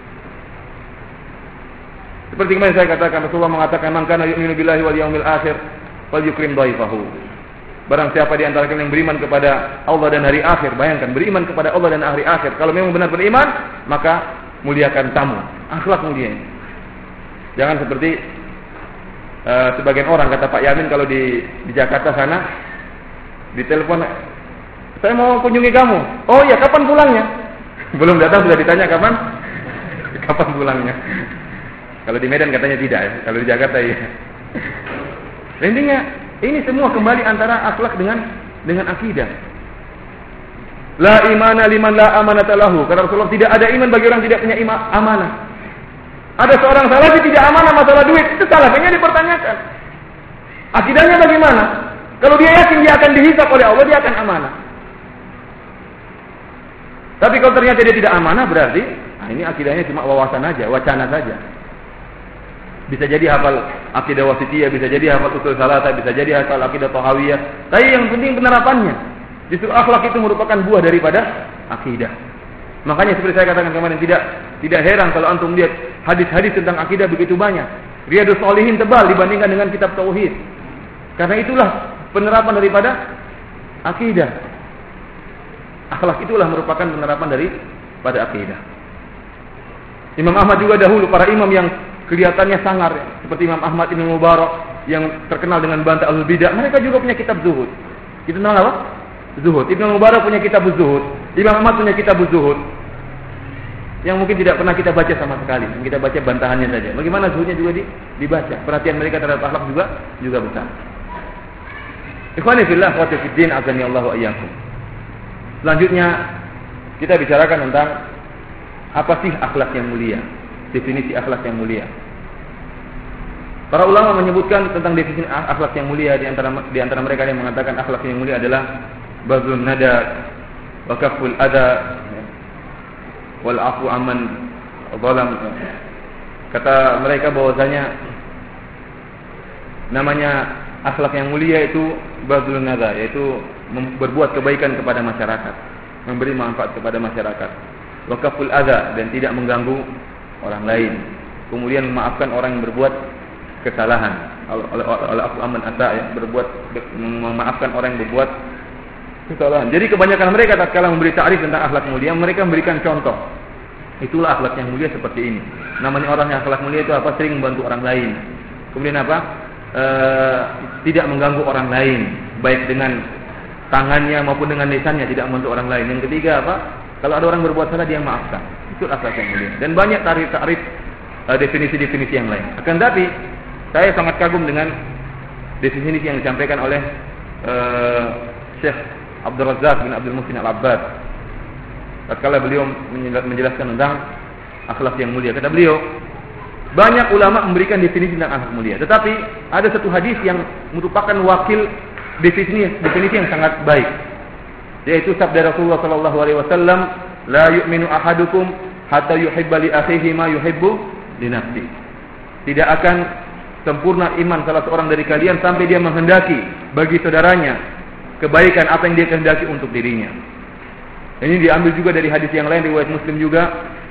Speaker 1: Seperti yang saya katakan, Rasulullah mengatakan, "Man kana yu'minu billahi wal yaumil akhir, falyukrim dhaifahu." Barang siapa di antara kalian yang beriman kepada Allah dan hari akhir, bayangkan beriman kepada Allah dan hari akhir. Kalau memang benar beriman, maka muliakan tamu. Akhlak mulia. Jangan seperti uh, sebagian orang, kata Pak Yamin kalau di di Jakarta sana, di telepon, saya mau kunjungi kamu. Oh ya, kapan pulangnya? Belum datang sudah ditanya kapan? Kapan pulangnya? Kalau di Medan katanya tidak ya. Kalau di Jakarta ya. Intinya ini semua kembali antara akhlak dengan dengan akidah. La imana liman la amanata lahu. Kata Rasulullah, tidak ada iman bagi orang tidak punya iman amanah. Ada seorang salafi tidak amanah masalah duit, itu salafinya dipertanyakan. Akidahnya bagaimana? Kalau dia yakin dia akan dihisab oleh Allah, dia akan amanah. Tapi kalau ternyata dia tidak amanah, berarti nah ini akidahnya cuma wawasan aja, wacana saja. Bisa jadi hafal akidah wasitiyah, bisa jadi hafal usul salatah, bisa jadi hafal akidah tahawiyah. Tapi yang penting penerapannya. Justru akhlak itu merupakan buah daripada akidah. Makanya seperti saya katakan kemarin, tidak tidak heran kalau antum lihat hadis-hadis tentang akidah begitu banyak. Riyadhus Shalihin tebal dibandingkan dengan kitab tauhid. Karena itulah penerapan daripada akidah. Akhlak itulah merupakan penerapan dari pada akidah. Imam Ahmad juga dahulu, para imam yang kelihatannya sangar, seperti Imam Ahmad Ibn Mubarak yang terkenal dengan bantah ahlul bidah, mereka juga punya kitab zuhud. Kita kenal apa? Zuhud. Ibn Mubarak punya kitab zuhud. Imam Ahmad punya kitab zuhud. Yang mungkin tidak pernah kita baca sama sekali. Kita baca bantahannya saja. Bagaimana zuhudnya juga di, dibaca. Perhatian mereka terhadap akhlak juga juga besar. Ikhwani fillah wa fiddin, azani Allah wa iyyakum. Selanjutnya kita bicarakan tentang apa sih akhlak yang mulia? Definisi akhlak yang mulia. Para ulama menyebutkan tentang definisi akhlak yang mulia, di antara di antara mereka yang mengatakan akhlak yang mulia adalah bazlun nada wa kaful adha wal afu amman zalam. Kata mereka bahwasanya namanya akhlak yang mulia itu bazlun nada, yaitu berbuat kebaikan kepada masyarakat, memberi manfaat kepada masyarakat. Wa kaful adha, dan tidak mengganggu orang lain. Kemudian memaafkan orang yang berbuat kesalahan. Oleh afu amman ata, ya, berbuat memaafkan orang yang berbuat kesalahan. Jadi kebanyakan mereka tatkala memberi ta'rif tentang akhlak mulia, mereka memberikan contoh. Itulah akhlak yang mulia seperti ini. Namanya orang yang akhlak mulia itu apa? Sering membantu orang lain. Kemudian apa? E, tidak mengganggu orang lain, baik dengan tangannya maupun dengan lisannya, tidak membantu orang lain. Yang ketiga apa? Kalau ada orang berbuat salah dia maafkan. Itu akhlak yang mulia. Dan banyak tarif-tarif uh, definisi-definisi yang lain. Akan tapi saya sangat kagum dengan definisi yang disampaikan oleh uh, Syekh Abdul Razak bin Abdul Muhsin Al-Abbad. Tatkala beliau menjelaskan tentang akhlak yang mulia, kata beliau, banyak ulama memberikan definisi tentang akhlak mulia, tetapi ada satu hadis yang merupakan wakil definisi definisi yang sangat baik, yaitu sabda Rasulullah sallallahu alaihi wasallam, la yu'minu ahadukum hatta yuhibba li akhihi ma yuhibbu li nafsihi. Tidak akan sempurna iman salah seorang dari kalian sampai dia menghendaki bagi saudaranya kebaikan apa yang dia kehendaki untuk dirinya. Ini diambil juga dari hadis yang lain riwayat Muslim juga.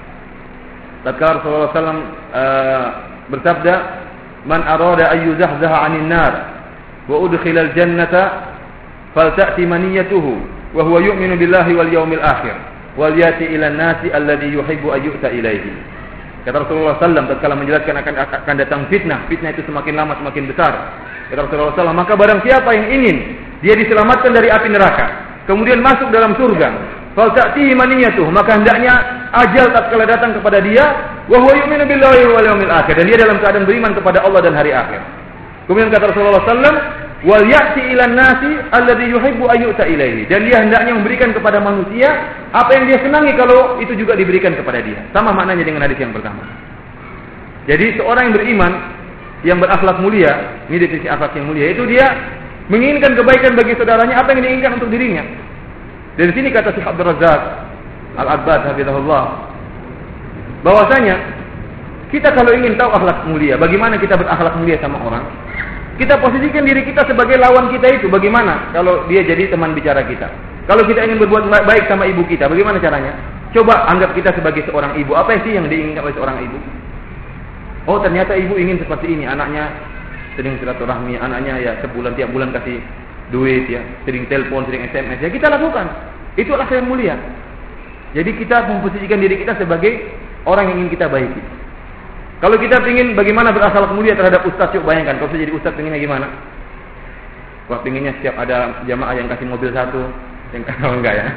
Speaker 1: Tatkala Rasulullah sallallahu alaihi wasallam uh, bersabda, "Man arada an yuzahzaha 'anil nar wa udkhila al-jannata falta'ti maniyatuhu wa huwa yu'minu billahi wal yawmil akhir wal yati ila an-nasi alladhi yuhibbu an yu'ta ilaihi." Kata Rasulullah sallallahu alaihi wasallam tatkala menjelaskan akan akan datang fitnah, fitnah itu semakin lama semakin besar. Kata Rasulullah sallallahu alaihi wasallam, maka barang siapa yang ingin dia diselamatkan dari api neraka, kemudian masuk dalam surga, falta'ti maniyatuhu, maka hendaknya ajal tatkala datang kepada dia, wa huwa yu'minu billahi wal yawmil akhir, dan dia dalam keadaan beriman kepada Allah dan hari akhir. Kemudian kata Rasulullah sallallahu alaihi wasallam, wal ya'ti ilan nasi alladhi yuhibbu an yu'ta ilaihi, dan dia hendaknya memberikan kepada manusia apa yang dia senangi kalau itu juga diberikan kepada dia. Sama maknanya dengan hadis yang pertama. Jadi seorang yang beriman, yang berakhlak mulia, ini definisi akhlak yang mulia, itu dia menginginkan kebaikan bagi saudaranya apa yang diinginkan untuk dirinya. Dari sini kata Syekh Abdul Razak Al-Abbad hafizahullah, bahwasanya kita kalau ingin tahu akhlak mulia, bagaimana kita berakhlak mulia sama orang, kita posisikan diri kita sebagai lawan kita itu. Bagaimana kalau dia jadi teman bicara kita? Kalau kita ingin berbuat baik sama ibu kita, bagaimana caranya? Coba anggap kita sebagai seorang ibu. Apa sih yang diinginkan oleh seorang ibu? Oh, ternyata ibu ingin seperti ini, anaknya sering silaturahmi, anaknya ya sebulan tiap bulan kasih duit ya, sering telepon, sering S M S, ya kita lakukan. Itu akhlak yang mulia. Jadi kita memposisikan diri kita sebagai orang yang ingin kita baiki. Kalau kita ingin bagaimana berakhlak mulia terhadap ustaz, yuk bayangkan kalau saya jadi ustaz pengennya gimana? Wah, pengennya setiap ada jamaah yang kasih mobil satu, yang kalau enggak ya.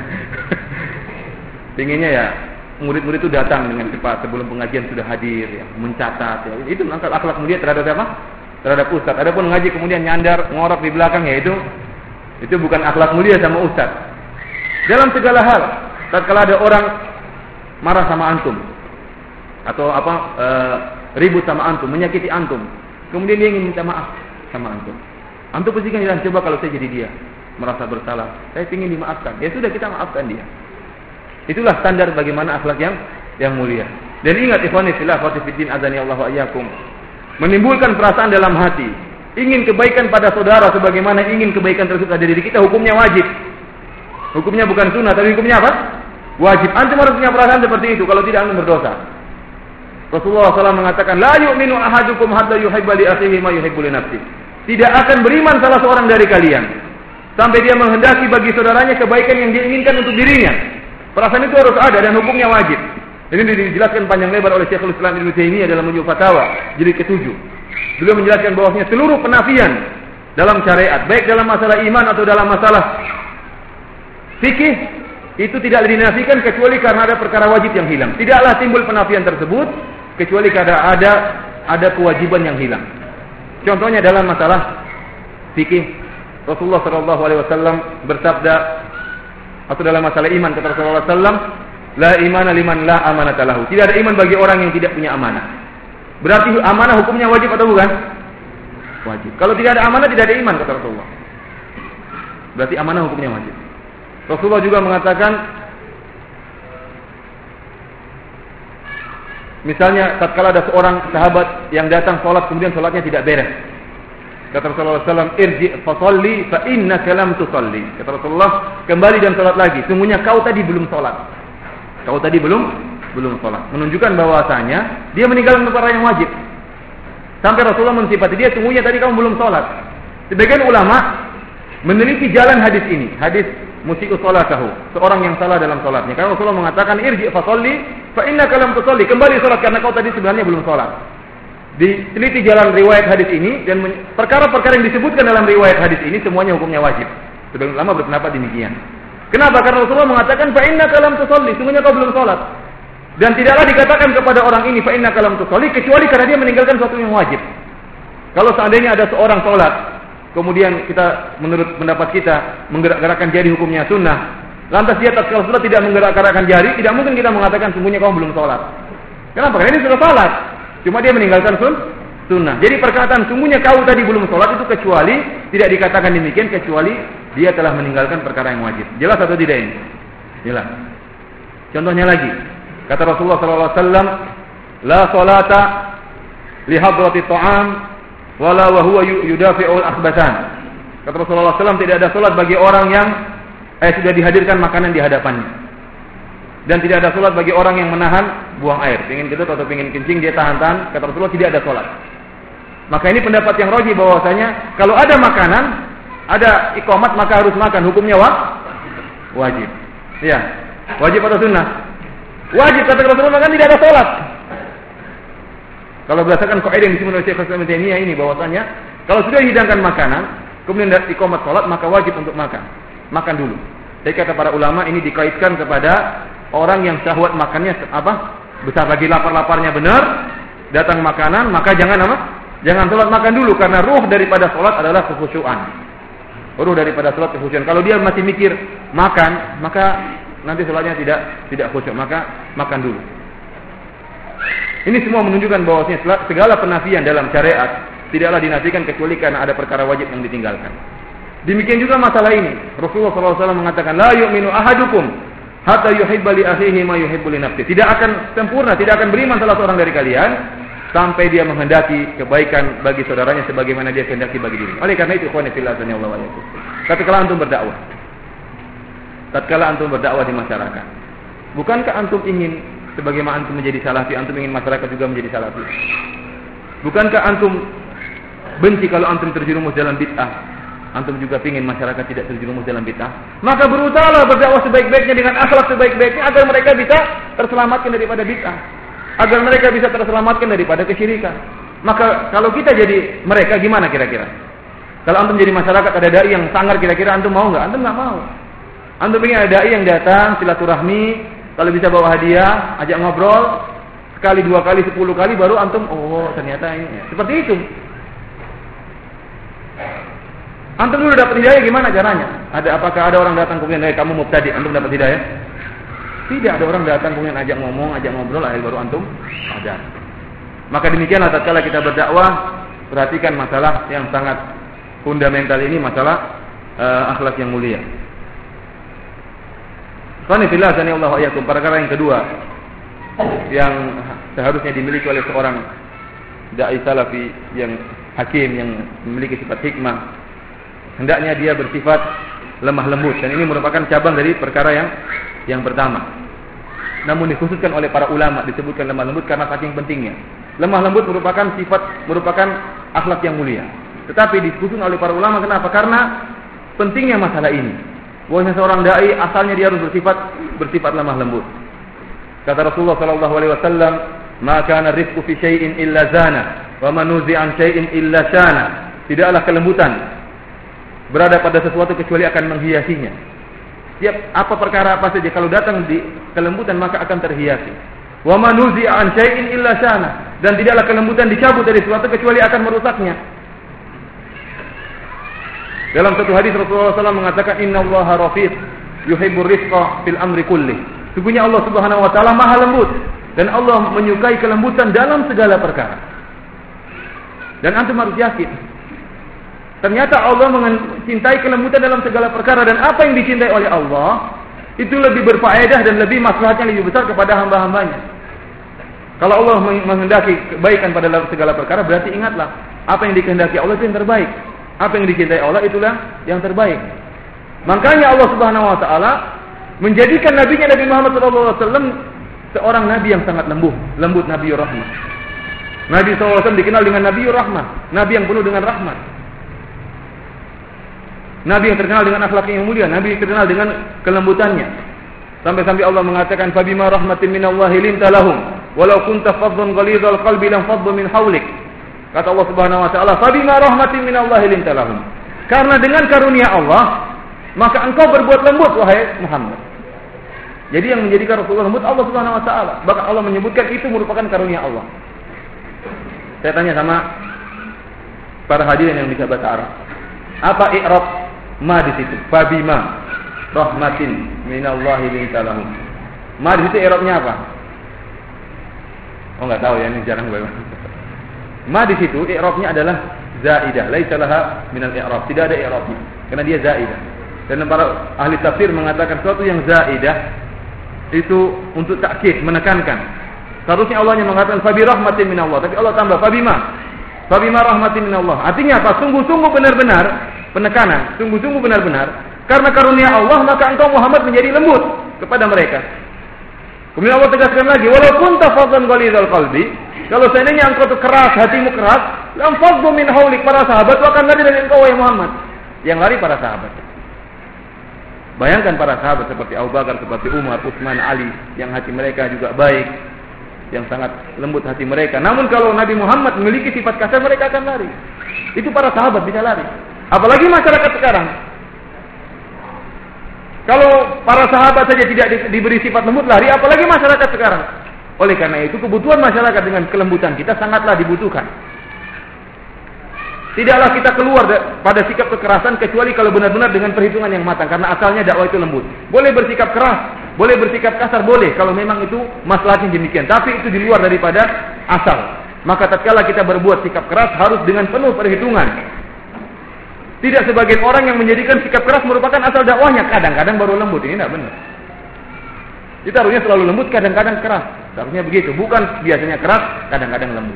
Speaker 1: Pengennya ya murid-murid itu datang dengan cepat sebelum pengajian sudah hadir ya, mencatat ya. Itu akhlak mulia terhadap apa? Terhadap ustaz. Adapun ngaji kemudian nyandar, ngorok di belakang, ya itu itu bukan akhlak mulia sama ustaz. Dalam segala hal, tatkala ada orang marah sama antum atau apa e, ribut sama antum, menyakiti antum, kemudian dia ingin minta maaf sama antum. Antum pastikan dia, coba kalau saya jadi dia, merasa bersalah, saya ingin dimaafkan. Ya sudah, kita maafkan dia. Itulah standar bagaimana akhlak yang yang mulia. Dan ingat ikhwani fillah wa fiddin azani Allah wa iyyakum, menimbulkan perasaan dalam hati ingin kebaikan pada saudara sebagaimana ingin kebaikan tersebut ada diri kita, hukumnya wajib. Hukumnya bukan sunnah, tapi hukumnya apa? Wajib. Antum harus punya perasaan seperti itu, kalau tidak antum berdosa. Rasulullah shallallahu alaihi wasallam mengatakan, la yu'minu ahadukum hatta yuhibba li akhihi ma yuhibbu li nafsihi. Tidak akan beriman salah seorang dari kalian sampai dia menghendaki bagi saudaranya kebaikan yang dia inginkan untuk dirinya. Perasaan itu harus ada dan hukumnya wajib. Ini dijelaskan panjang lebar oleh Syekhul Islam Ibnu Taimiyah dalam Majmu' Fatawa jilid ketujuh. Beliau menjelaskan bahwasanya seluruh penafian dalam syariat, baik dalam masalah iman atau dalam masalah fikih, itu tidak dinafikan kecuali karena ada perkara wajib yang hilang. Tidaklah timbul penafian tersebut kecuali karena ada ada kewajiban yang hilang. Contohnya dalam masalah fikih, Rasulullah shallallahu alaihi wasallam bersabda, atau dalam masalah iman kata Rasulullah shallallahu alaihi wasallam, la imana liman la amanata lahu. Tidak ada iman bagi orang yang tidak punya amanah. Berarti amanah hukumnya wajib atau bukan? Wajib. Kalau tidak ada amanah tidak ada iman kata Rasulullah. Berarti amanah hukumnya wajib. Rasulullah juga mengatakan, misalnya tatkala ada seorang sahabat yang datang sholat kemudian sholatnya tidak beres, kata Rasulullah shallallahu alaihi wasallam, irji fasalli fa innaka lam tusalli. Kata Rasulullah, kembali dan sholat lagi, sungguhnya kau tadi belum sholat. Kau tadi belum belum sholat. Menunjukkan bahwasanya dia meninggalkan perkara yang wajib. Sampai Rasulullah mensifati dia, sungguhnya tadi kamu belum sholat. Sebagian ulama meneliti jalan hadis ini, hadis musii'u sholatahu, seorang yang salah dalam sholatnya. Karena Rasulullah mengatakan, irji fasalli fa innaka lam tusalli, kembali sholat karena kau tadi sebenarnya belum sholat. Diteliti jalan riwayat hadis ini dan perkara-perkara yang disebutkan dalam riwayat hadis ini semuanya hukumnya wajib. Sebagian ulama berpendapat demikian. Kenapa? Karena Rasulullah mengatakan fa innaka lam tusalli, sungguhnya kau belum salat. Dan tidaklah dikatakan kepada orang ini fa innaka lam tusalli kecuali karena dia meninggalkan sesuatu yang wajib. Kalau seandainya ada seorang salat, kemudian kita menurut pendapat kita menggerak-gerakkan jari hukumnya sunnah, lantas dia tatkala salat tidak menggerak-gerakkan jari, tidak mungkin kita mengatakan sungguhnya kau belum salat. Kenapa? Karena ini sudah salat, cuma dia meninggalkan sun sunnah. Jadi perkataan sungguhnya kau tadi belum salat itu kecuali tidak dikatakan demikian kecuali dia telah meninggalkan perkara yang wajib. Jelas atau tidak ini? Jelas. Contohnya lagi, kata Rasulullah sallallahu alaihi wasallam, la salata li hadrati ta'am wala wa huwa yudafi'ul akhbathan. Kata Rasulullah sallallahu alaihi wasallam, tidak ada salat bagi orang yang eh sudah dihadirkan makanan di hadapannya. Dan tidak ada salat bagi orang yang menahan buang air. Pengin ketut atau pengin kencing dia tahan-tahan, kata Rasulullah tidak ada salat. Maka ini pendapat yang rajih bahwasanya kalau ada makanan, ada iqamat maka harus makan. Hukumnya wa? Wajib. Iya. Wajib atau sunnah? Wajib, kata Rasulullah, kan tidak ada salat. Kalau berdasarkan kaidah yang disebut oleh Syekh Islam Ibnu Taimiyah ini bahwasanya kalau sudah dihidangkan makanan, kemudian iqamat salat maka wajib untuk makan. Makan dulu. Jadi kata para ulama ini dikaitkan kepada orang yang syahwat makannya apa? Besar, lagi lapar-laparnya benar, datang makanan, maka jangan apa? Jangan salat, makan dulu karena ruh daripada salat adalah kekhusyuan. Ruh daripada salat kekhusyuan. Kalau dia masih mikir makan, maka nanti salatnya tidak tidak khusyuk, maka makan dulu. Ini semua menunjukkan bahwasanya segala penafian dalam syariat tidaklah dinafikan kecuali karena ada perkara wajib yang ditinggalkan. Demikian juga masalah ini. Rasulullah sallallahu alaihi wasallam mengatakan, la yu'minu ahadukum hatta yuhibba li akhihi ma yuhibbu li nafsihi. Tidak akan sempurna, tidak akan beriman salah seorang dari kalian sampai dia menghendaki kebaikan bagi saudaranya sebagaimana dia kehendaki bagi diri. Oleh karena itu, ikhwani fillah azza wa jalla, tatkala antum berdakwah, tatkala antum berdakwah di masyarakat, bukankah antum ingin sebagaimana antum menjadi salafi, antum ingin masyarakat juga menjadi salafi? Bukankah antum benci kalau antum terjerumus dalam bid'ah? Antum juga ingin masyarakat tidak terjerumus dalam bid'ah? Maka berusahalah berdakwah sebaik-baiknya dengan akhlak sebaik-baiknya agar mereka bisa terselamatkan daripada bid'ah, agar mereka bisa terselamatkan daripada kesyirikan. Maka kalau kita jadi mereka, gimana kira-kira? Kalau antum jadi masyarakat ada dai yang sangar, kira-kira antum mau nggak? Antum nggak mau. Antum ingin ada dai yang datang silaturahmi, kalau bisa bawa hadiah, ajak ngobrol sekali, dua kali, sepuluh kali, baru antum oh ternyata ini. Seperti itu. Antum dulu dapat hidayah gimana caranya? Ada apakah ada orang datang kemudian eh, kamu mubtadi, antum dapat hidayah? Tidak, ada orang datang kemudian ajak ngomong, ajak ngobrol, akhir baru antum ada. Maka demikianlah tatkala kita berdakwah, perhatikan masalah yang sangat fundamental ini, masalah uh, akhlak yang mulia. Qani fillah azani Allah wa iyyakum. Perkara yang kedua yang seharusnya dimiliki oleh seorang dai salafi yang hakim, yang memiliki sifat hikmah, hendaknya dia bersifat lemah lembut, dan ini merupakan cabang dari perkara yang yang pertama. Namun dikhususkan oleh para ulama disebutkan lemah lembut karena saking pentingnya. Lemah lembut merupakan sifat, merupakan akhlak yang mulia. Tetapi dikhususkan oleh para ulama kenapa? Karena pentingnya masalah ini. Bahwa seorang dai asalnya dia harus bersifat bersifat lemah lembut. Kata Rasulullah sallallahu alaihi wasallam, "Ma kana rizqu fi syai'in illa zana, wa man nuzi'a an syai'in illa shana." Tidaklah kelembutan berada pada sesuatu kecuali akan menghiasinya. Setiap apa perkara apa saja kalau datang di kelembutan maka akan terhiasi. Wa man nuzi'a an syai'in illa shana, dan tidaklah kelembutan dicabut dari sesuatu kecuali akan merusaknya. Dalam satu hadis Rasulullah sallallahu alaihi wasallam mengatakan, "Innallaha rafiq yuhibbur rifqa fil amri kulli." Sesungguhnya Allah Subhanahu wa taala Maha lembut dan Allah menyukai kelembutan dalam segala perkara. Dan antum harus yakin, ternyata Allah mencintai kelembutan dalam segala perkara, dan apa yang dicintai oleh Allah itu lebih berfaedah dan lebih maslahatnya lebih besar kepada hamba-hambanya. Kalau Allah menghendaki kebaikan pada dalam segala perkara, berarti ingatlah apa yang dikehendaki Allah itu yang terbaik. Apa yang dicintai Allah itulah yang terbaik. Makanya Allah Subhanahu wa taala menjadikan nabinya Nabi Muhammad sallallahu alaihi wasallam seorang nabi yang sangat lembut, lembut, Nabiyur Rahmah. Nabi sallallahu alaihi wasallam dikenal dengan Nabiyur Rahmah, nabi yang penuh dengan rahmat. Nabi yang terkenal dengan akhlak yang mulia, nabi yang terkenal dengan kelembutannya. Sampai-sampai Allah mengatakan, "Fabima rahmatin minallahi linta lahum, walau kunta fadhdhan ghalidhal qalbi lam faddu min hawlik." Kata Allah Subhanahu wa taala, "Fabima rahmatin minallahi linta lahum." Karena dengan karunia Allah, maka engkau berbuat lembut wahai Muhammad. Jadi yang menjadikan Rasulullah lembut Allah Subhanahu wa taala. Bahkan Allah menyebutkan itu merupakan karunia Allah. Saya tanya sama para hadirin yang bisa bahasa Arab. Apa i'rab ma di situ? Fabima rahmatin minallahi linta lahum. Ma di situ i'rabnya apa? Oh enggak tahu ya, ini jarang gue. Ma di situ i'rabnya adalah zaidah, laisa laha minal i'rab. Tidak ada i'rabnya karena dia zaidah. Dan para ahli tafsir mengatakan sesuatu yang zaidah itu untuk takkid, menekankan. Seharusnya Allah yang mengatakan fabi rahmatin minallah, tapi Allah tambah fabima. Fabima rahmatin minallah. Artinya apa? Sungguh-sungguh benar-benar penekanan, sungguh-sungguh benar-benar karena karunia Allah maka engkau Muhammad menjadi lembut kepada mereka. Kemudian Allah tegaskan lagi, walaupun tafaddan ghalidhal qalbi, kalau seandainya engkau itu keras, hatimu keras, lam faddu min haulik, para sahabat akan lari dari engkau wahai Muhammad. Yang lari para sahabat. Bayangkan para sahabat seperti Abu Bakar, seperti Umar, Utsman, Ali, yang hati mereka juga baik, yang sangat lembut hati mereka. Namun kalau Nabi Muhammad memiliki sifat kasar, mereka akan lari. Itu para sahabat bisa lari. Apalagi masyarakat sekarang. Kalau para sahabat saja tidak di, diberi sifat lembut lari, apalagi masyarakat sekarang. Oleh karena itu kebutuhan masyarakat dengan kelembutan kita sangatlah dibutuhkan. Tidaklah kita keluar pada sikap kekerasan kecuali kalau benar-benar dengan perhitungan yang matang. Karena asalnya dakwah itu lembut. Boleh bersikap keras, boleh bersikap kasar, boleh. Kalau memang itu masalahnya demikian. Tapi itu di luar daripada asal. Maka tatkala kita berbuat sikap keras harus dengan penuh perhitungan. Tidak sebagian orang yang menjadikan sikap keras merupakan asal dakwahnya. Kadang-kadang baru lembut. Ini tidak benar. Kita harusnya selalu lembut, kadang-kadang keras. Seharusnya begitu. Bukan biasanya keras, kadang-kadang lembut.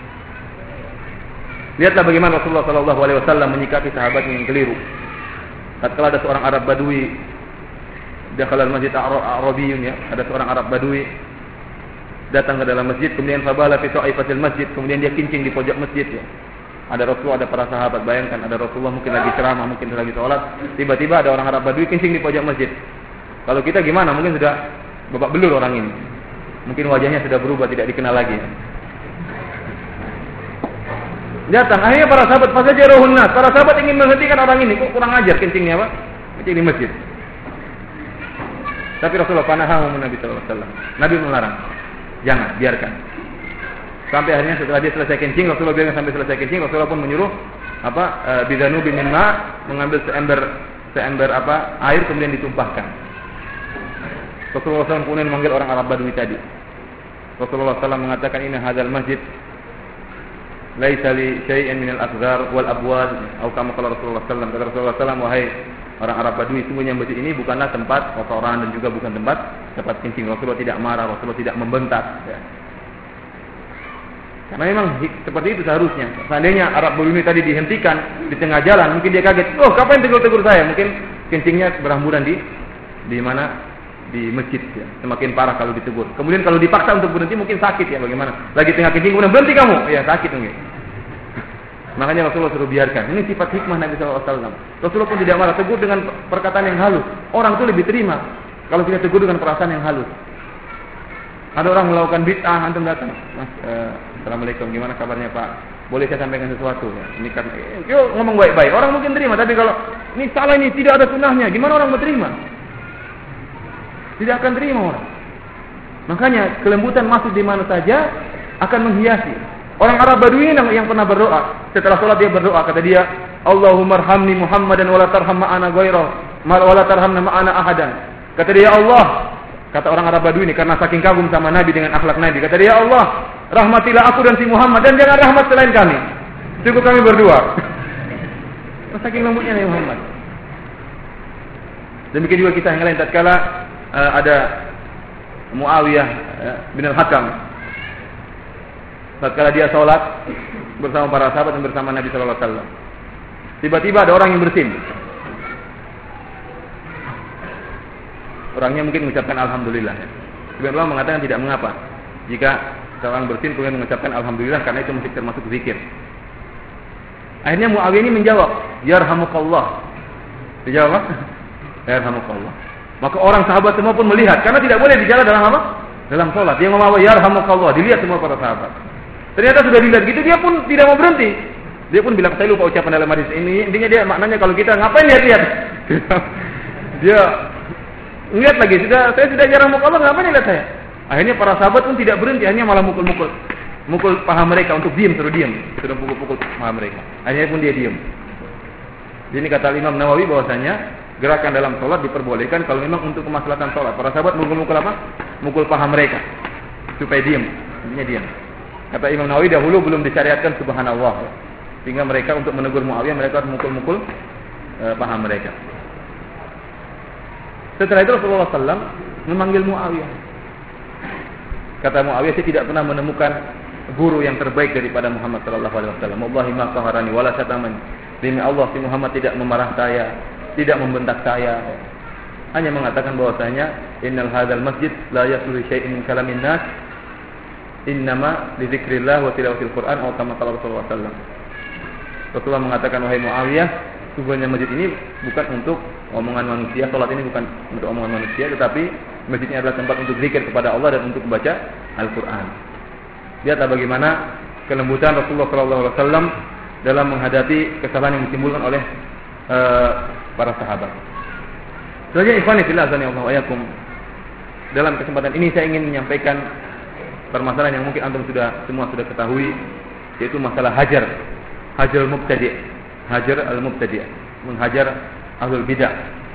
Speaker 1: Lihatlah bagaimana Rasulullah Shallallahu Alaihi Wasallam menyikapi sahabatnya yang keliru. Tatkala ada seorang Arab Badui, dakhala al-masjid Arabiyun, ya, ada seorang Arab Badui datang ke dalam masjid, kemudian fabala fi ta'ifatil masjid, kemudian dia kencing di pojok masjid, ya. Ada Rasulullah, ada para sahabat. Bayangkan ada Rasulullah mungkin lagi ceramah, mungkin lagi sholat, tiba-tiba ada orang Arab Badui kencing di pojok masjid. Kalau kita gimana? Mungkin sudah babak belur orang ini. Mungkin wajahnya sudah berubah, tidak dikenal lagi. Datang, akhirnya para sahabat fasajaruhun nas. Para sahabat ingin menghentikan orang ini, kok kurang ajar kencingnya, Pak? Kencing di masjid. Tapi Rasulullah panahahu Nabi sallallahu alaihi wasallam. Nabi melarang. Jangan, biarkan. Sampai akhirnya setelah dia selesai kencing, Rasulullah biarkan sampai selesai kencing, Rasulullah pun menyuruh apa? Bidanubi min ma, mengambil seember seember apa? Air kemudian ditumpahkan. Rasulullah sallallahu alaihi wasallam kemudian memanggil orang Arab Badui tadi. Rasulullah sallallahu alaihi wasallam mengatakan, "Inna hadzal masjid laisa li syai'in min al-aqdar wal abwal," atau kama qala Rasulullah sallallahu alaihi wasallam. Kata Rasulullah sallallahu alaihi wasallam, "Wahai orang Arab Badui, sungguhnya masjid ini bukanlah tempat kotoran dan juga bukan tempat tempat kencing." Rasulullah tidak marah, Rasulullah tidak membentak, ya. Karena memang seperti itu seharusnya. Seandainya Arab Badui ini tadi dihentikan di tengah jalan, mungkin dia kaget, "Oh, kapan tegur-tegur saya?" Mungkin kencingnya berhamburan di di mana? Di masjid, ya. Semakin parah kalau ditegur. Kemudian kalau dipaksa untuk berhenti mungkin sakit, ya, bagaimana? Lagi tengah kencing kemudian berhenti kamu, ya sakit mungkin. Makanya Rasulullah suruh biarkan. Ini sifat hikmah Nabi sallallahu alaihi wasallam. Rasulullah pun tidak marah, tegur dengan perkataan yang halus. Orang itu lebih terima kalau kita tegur dengan perasaan yang halus. Ada orang melakukan bid'ah, antum datang, "Mas, eh, assalamualaikum, gimana kabarnya Pak? Boleh saya sampaikan sesuatu?" Ini kan, eh, yuk ngomong baik-baik. Orang mungkin terima, tapi kalau ini salah, ini tidak ada sunnahnya, gimana orang mau terima? Tidak akan terima orang. Makanya kelembutan masuk di mana saja akan menghiasi. Orang Arab Badui yang, yang pernah berdoa, setelah sholat dia berdoa, kata dia, "Allahumma arhamni Muhammadan wa la tarham ma'ana ghairahu, wa la tarhamna ma'ana ahadan." Kata dia, Allah, kata orang Arab Badui ini karena saking kagum sama Nabi dengan akhlak Nabi, kata dia, "Allah, rahmatilah aku dan si Muhammad dan jangan rahmat selain kami. Cukup kami berdua." Saking lembutnya Nabi Muhammad. Demikian juga kisah yang lain tatkala uh, ada Muawiyah uh, bin Al-Hakam. Tatkala dia sholat bersama para sahabat dan bersama Nabi sallallahu alaihi wasallam. Tiba-tiba ada orang yang bersin. Orangnya mungkin mengucapkan alhamdulillah. Sebagian ulama mengatakan tidak mengapa jika seorang bersin kemudian mengucapkan alhamdulillah karena itu masih termasuk zikir. Akhirnya Muawiyah ini menjawab, "Yarhamukallah." Dijawab apa? Yarhamukallah. Maka orang sahabat semua pun melihat karena tidak boleh bicara dalam apa? Dalam sholat. Dia ngomong yarhamukallah, dilihat semua para sahabat. Ternyata sudah dilihat gitu, dia pun tidak mau berhenti. Dia pun bilang, "Saya lupa ucapan dalam hadis ini." Intinya dia maknanya kalau kita ngapain lihat-lihat? Dia lihat lagi, sudah saya sudah jarang mukabah, ngapain lihat saya? Akhirnya para sahabat pun tidak berhenti, hanya malah mukul-mukul, mukul paha mereka untuk diam, suruh diam, sudah pukul-pukul paha mereka. Akhirnya pun dia diam. Jadi kata Imam Nawawi bahwasanya gerakan dalam sholat diperbolehkan kalau memang untuk kemaslahatan sholat. Para sahabat mukul-mukul apa? Mukul paha mereka supaya diam, intinya diam. Kata Imam Nawawi dahulu belum disyariatkan subhanallah, sehingga mereka untuk menegur Muawiyah mereka harus mukul-mukul e, paha mereka. Setelah itu Rasulullah sallallahu alaihi wasallam memanggil Muawiyah. Kata Muawiyah, saya tidak pernah menemukan guru yang terbaik daripada Muhammad sallallahu alaihi wasallam. Wallahi ma qaharani wala syatamani. Demi Allah, si Muhammad tidak memarah saya, tidak membentak saya. Hanya mengatakan bahwasanya innal hadzal masjid la yasluhu syai'un min kalamin nas. Innama li dzikrillah wa tilawatil Qur'an atau kama qala Rasulullah sallallahu alaihi wasallam. Rasulullah mengatakan, wahai Muawiyah, sesungguhnya masjid ini bukan untuk omongan manusia, salat ini bukan untuk omongan manusia, tetapi masjid ini adalah tempat untuk zikir kepada Allah dan untuk membaca Al-Qur'an. Lihatlah bagaimana kelembutan Rasulullah sallallahu alaihi wasallam dalam menghadapi kesalahan yang ditimbulkan oleh uh, para sahabat. Selanjutnya ikhwani fillah azani Allah wa yakum. Dalam kesempatan ini saya ingin menyampaikan permasalahan yang mungkin antum sudah semua sudah ketahui, yaitu masalah hajar, hajar mubtadi', hajar al-mubtadi', menghajar ahlul bidah.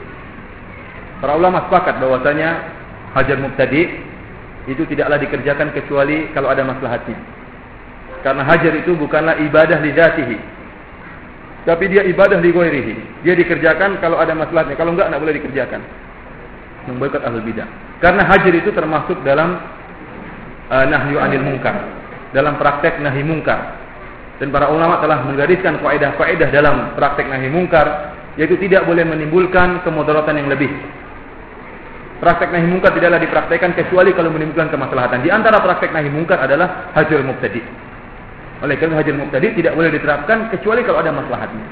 Speaker 1: Para ulama sepakat bahwasanya hajar mubtadi' itu tidaklah dikerjakan kecuali kalau ada maslahatnya. Karena hajar itu bukanlah ibadah li dzatihi, tapi dia ibadah li ghairihi. Dia dikerjakan kalau ada maslahatnya, kalau enggak enggak boleh dikerjakan. Memboikot ahlul bidah. Karena hajar itu termasuk dalam uh, nahyu anil munkar, dalam praktek nahi munkar. Dan para ulama telah menggariskan kaidah-kaidah dalam praktek nahi munkar, yaitu tidak boleh menimbulkan kemudaratan yang lebih. Praktek nahi munkar tidaklah dipraktekkan kecuali kalau menimbulkan kemaslahatan. Di antara praktek nahi munkar adalah hajar mubtadi'. Oleh karena hajar mubtadi' tidak boleh diterapkan kecuali kalau ada maslahatnya.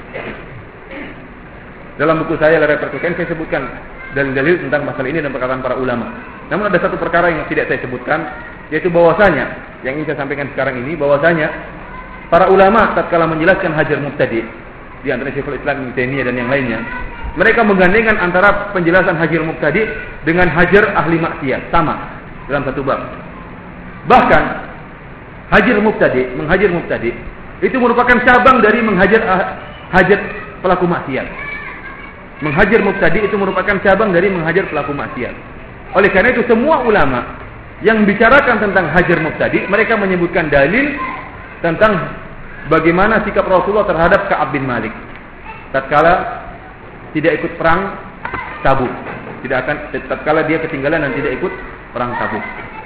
Speaker 1: Dalam buku saya Lara Pertukan saya sebutkan dalil-dalil tentang masalah ini dan perkataan para ulama. Namun ada satu perkara yang tidak saya sebutkan, yaitu bahwasanya yang ingin saya sampaikan sekarang ini, bahwasanya para ulama tatkala menjelaskan hajar mubtadi', di antara Syekhul Islam Ibnu Taimiyah dan yang lainnya, mereka menggandengkan antara penjelasan hajar mubtadi' dengan hajar ahli maksiat, sama dalam satu bab. Bahkan hajar mubtadi', menghajar mubtadi' itu merupakan cabang dari menghajar hajar pelaku maksiat. Menghajar mubtadi' itu merupakan cabang dari menghajar pelaku maksiat. Oleh karena itu semua ulama yang bicarakan tentang hajar mubtadi', mereka menyebutkan dalil tentang bagaimana sikap Rasulullah terhadap Ka'ab bin Malik tatkala tidak ikut perang Tabuk. Tidak akan tatkala dia ketinggalan dan tidak ikut perang Tabuk.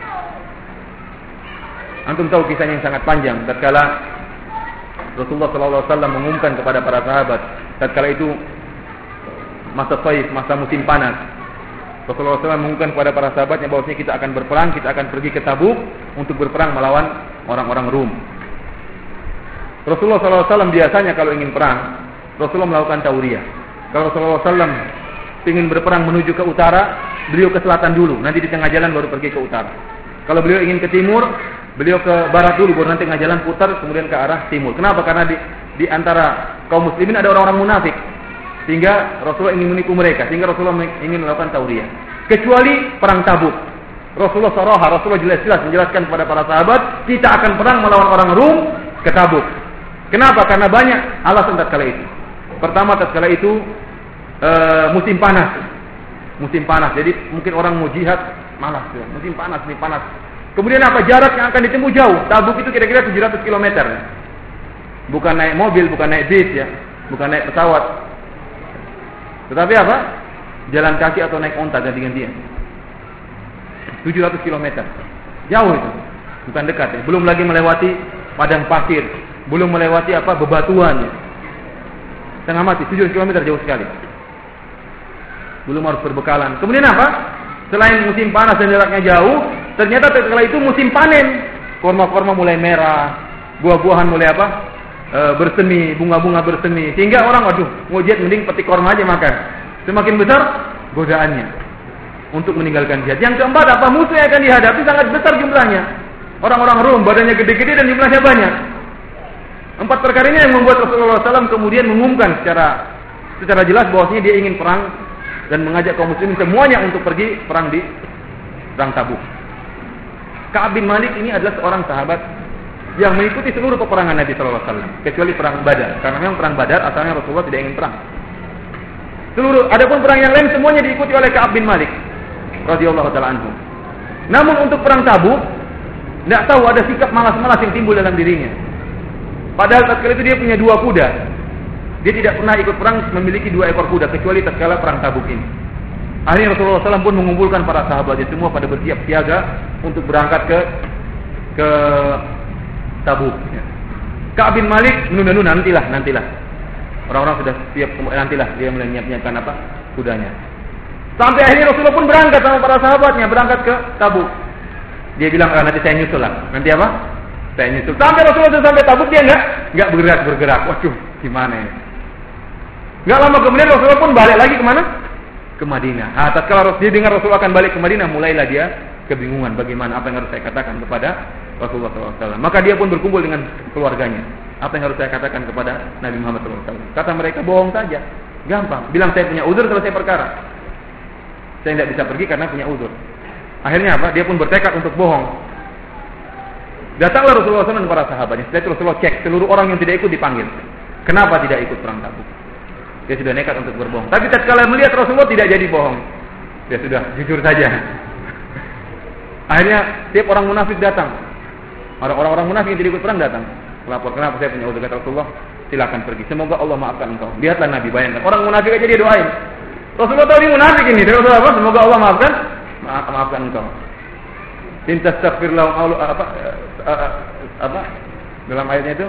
Speaker 1: Antum tahu kisahnya yang sangat panjang. Tatkala Rasulullah sallallahu alaihi wasallam mengumumkan kepada para sahabat, tatkala itu masa Taif, masa musim panas, Rasulullah sallallahu alaihi wasallam mengumumkan kepada para sahabatnya bahwasanya kita akan berperang, kita akan pergi ke Tabuk untuk berperang melawan orang-orang Rum. Rasulullah sallallahu alaihi wasallam biasanya kalau ingin perang, Rasulullah melakukan tauriyah. Kalau Rasulullah sallallahu alaihi wasallam ingin berperang menuju ke utara, beliau ke selatan dulu, nanti di tengah jalan baru pergi ke utara. Kalau beliau ingin ke timur, beliau ke barat dulu, baru nanti tengah jalan putar kemudian ke arah timur. Kenapa? Karena di, di antara kaum muslimin ada orang-orang munafik, sehingga Rasulullah ingin menipu mereka, sehingga Rasulullah ingin melakukan tauriyah. Kecuali perang Tabuk, Rasulullah saraha, Rasulullah jelas-jelas menjelaskan kepada para sahabat, kita akan perang melawan orang Rum ke Tabuk. Kenapa? Karena banyak alasan tatkala itu. Pertama, tatkala itu e, musim panas, musim panas. Jadi mungkin orang mau jihad malas, ya. Musim panas, musim panas. Kemudian apa? Jarak yang akan ditempuh jauh. Tabuk itu kira-kira tujuh ratus kilometer. Bukan naik mobil, bukan naik bis ya, bukan naik pesawat. Tetapi apa? Jalan kaki atau naik onta ganti-gantian. tujuh ratus kilometer. Jauh itu. Bukan dekat ya. Belum lagi melewati padang pasir, belum melewati apa? Bebatuan. Ya. Setengah mati, tujuh ratus kilometer jauh sekali. Belum harus berbekalan. Kemudian apa? Selain musim panas dan jaraknya jauh, ternyata setelah itu musim panen. Korma-korma mulai merah, buah-buahan mulai apa? E, bersemi, bunga-bunga bersemi. Sehingga orang, waduh, mau jihad mending petik korma aja makan. Semakin besar godaannya untuk meninggalkan jihad. Yang keempat, apa? Musuh yang akan dihadapi sangat besar jumlahnya. Orang-orang Rum, badannya gede-gede dan jumlahnya banyak. Empat perkara ini yang membuat Rasulullah sallallahu alaihi wasallam kemudian mengumumkan secara secara jelas bahwasanya dia ingin perang dan mengajak kaum muslimin semuanya untuk pergi perang di perang Tabuk. Ka'ab bin Malik ini adalah seorang sahabat yang mengikuti seluruh peperangan Nabi sallallahu alaihi wasallam kecuali perang Badar, karena memang perang Badar asalnya Rasulullah tidak ingin perang. Seluruh adapun perang yang lain semuanya diikuti oleh Ka'ab bin Malik radhiyallahu taala anhu. Namun untuk perang Tabuk tidak tahu ada sikap malas-malas yang timbul dalam dirinya. Padahal tatkala itu dia punya dua kuda. Dia tidak pernah ikut perang memiliki dua ekor kuda kecuali tatkala perang Tabuk ini. Akhirnya Rasulullah sallallahu alaihi wasallam pun mengumpulkan para sahabatnya semua pada bersiap siaga untuk berangkat ke ke Tabuk. Ka'ab bin Malik menunda-nunda, nantilah, nantilah. Orang-orang sudah siap, nantilah dia mulai menyiapkan apa? Kudanya. Sampai akhirnya Rasulullah pun berangkat sama para sahabatnya, berangkat ke Tabuk. Dia bilang, ah, nanti saya nyusul lah. Nanti apa? Saya nyusul. Sampai Rasulullah sudah sampai Tabuk dia enggak enggak bergerak bergerak. Waduh, gimana ini? Enggak lama kemudian Rasulullah pun balik lagi ke mana? Ke Madinah. Ah, tatkala dia dengar Rasulullah akan balik ke Madinah, mulailah dia kebingungan bagaimana apa yang harus saya katakan kepada Rasulullah sallallahu alaihi wasallam. Maka dia pun berkumpul dengan keluarganya. Apa yang harus saya katakan kepada Nabi Muhammad sallallahu alaihi wasallam? Kata mereka, bohong saja. Gampang. Bilang saya punya uzur, selesai perkara. Saya tidak bisa pergi karena punya uzur. Akhirnya apa? Dia pun bertekad untuk bohong. Datanglah Rasulullah sallallahu alaihi wasallam dan para sahabatnya. Setelah itu Rasulullah cek seluruh orang yang tidak ikut dipanggil. Kenapa tidak ikut perang Tabuk? Dia sudah nekat untuk berbohong. Tapi tatkala melihat Rasulullah tidak jadi bohong. Dia sudah jujur saja. Akhirnya setiap orang munafik datang. Orang-orang munafik yang tidak ikut perang datang. Lapor, kenapa saya punya uzur? Kata Rasulullah, silakan pergi. Semoga Allah maafkan engkau. Lihatlah Nabi, bayangkan. Orang munafik aja dia doain. Rasulullah tahu ini munafik ini. Rasulullah apa? Semoga Allah maafkan, maaf, maafkan engkau. Tinta astaghfir lahum apa apa dalam ayatnya itu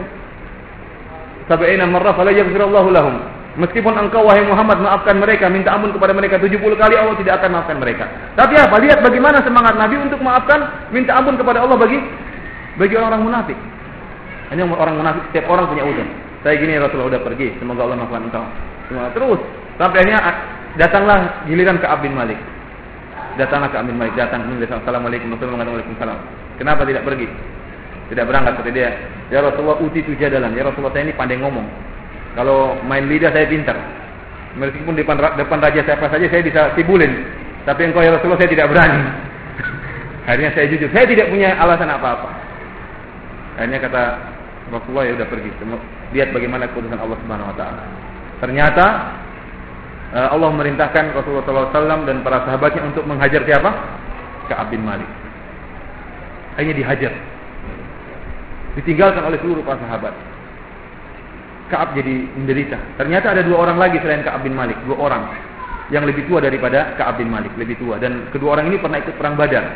Speaker 1: sab'ina marrah fala yaghfirullahu lahum. Meskipun engkau wahai Muhammad maafkan mereka, minta ampun kepada mereka tujuh puluh kali, Allah tidak akan maafkan mereka. Tapi apa? Lihat bagaimana semangat Nabi untuk maafkan, minta ampun kepada Allah bagi bagi orang-orang munafik. Hanya orang munafik, setiap orang punya uzur. Saya gini, Rasulullah udah pergi, semoga Allah maafkan engkau. Semoga terus sampai akhirnya datanglah giliran Ka'ab bin Malik. Datanglah Ka'ab bin Malik, datang mengucapkan assalamualaikum warahmatullahi wabarakatuh. Kenapa tidak pergi? Tidak berangkat, kata dia. Ya Rasulullah, uti tu jadalan. Ya Rasulullah, saya ini pandai ngomong. Kalau main lidah saya pintar. Meskipun depan depan raja siapa saja saya bisa tibulin. Tapi engkau ya Rasulullah saya tidak berani. Akhirnya saya jujur, saya tidak punya alasan apa-apa. Akhirnya kata Rasulullah, ya udah pergi. Lihat bagaimana keputusan Allah Subhanahu wa taala. Ternyata Allah merintahkan Rasulullah sallallahu alaihi wasallam dan para sahabatnya untuk menghajar siapa? Ka'ab bin Malik. Akhirnya dihajar. Ditinggalkan oleh seluruh para sahabat. Ka'ab jadi menderita. Ternyata ada dua orang lagi selain Ka'ab bin Malik, dua orang yang lebih tua daripada Ka'ab bin Malik, lebih tua, dan kedua orang ini pernah ikut perang Badar.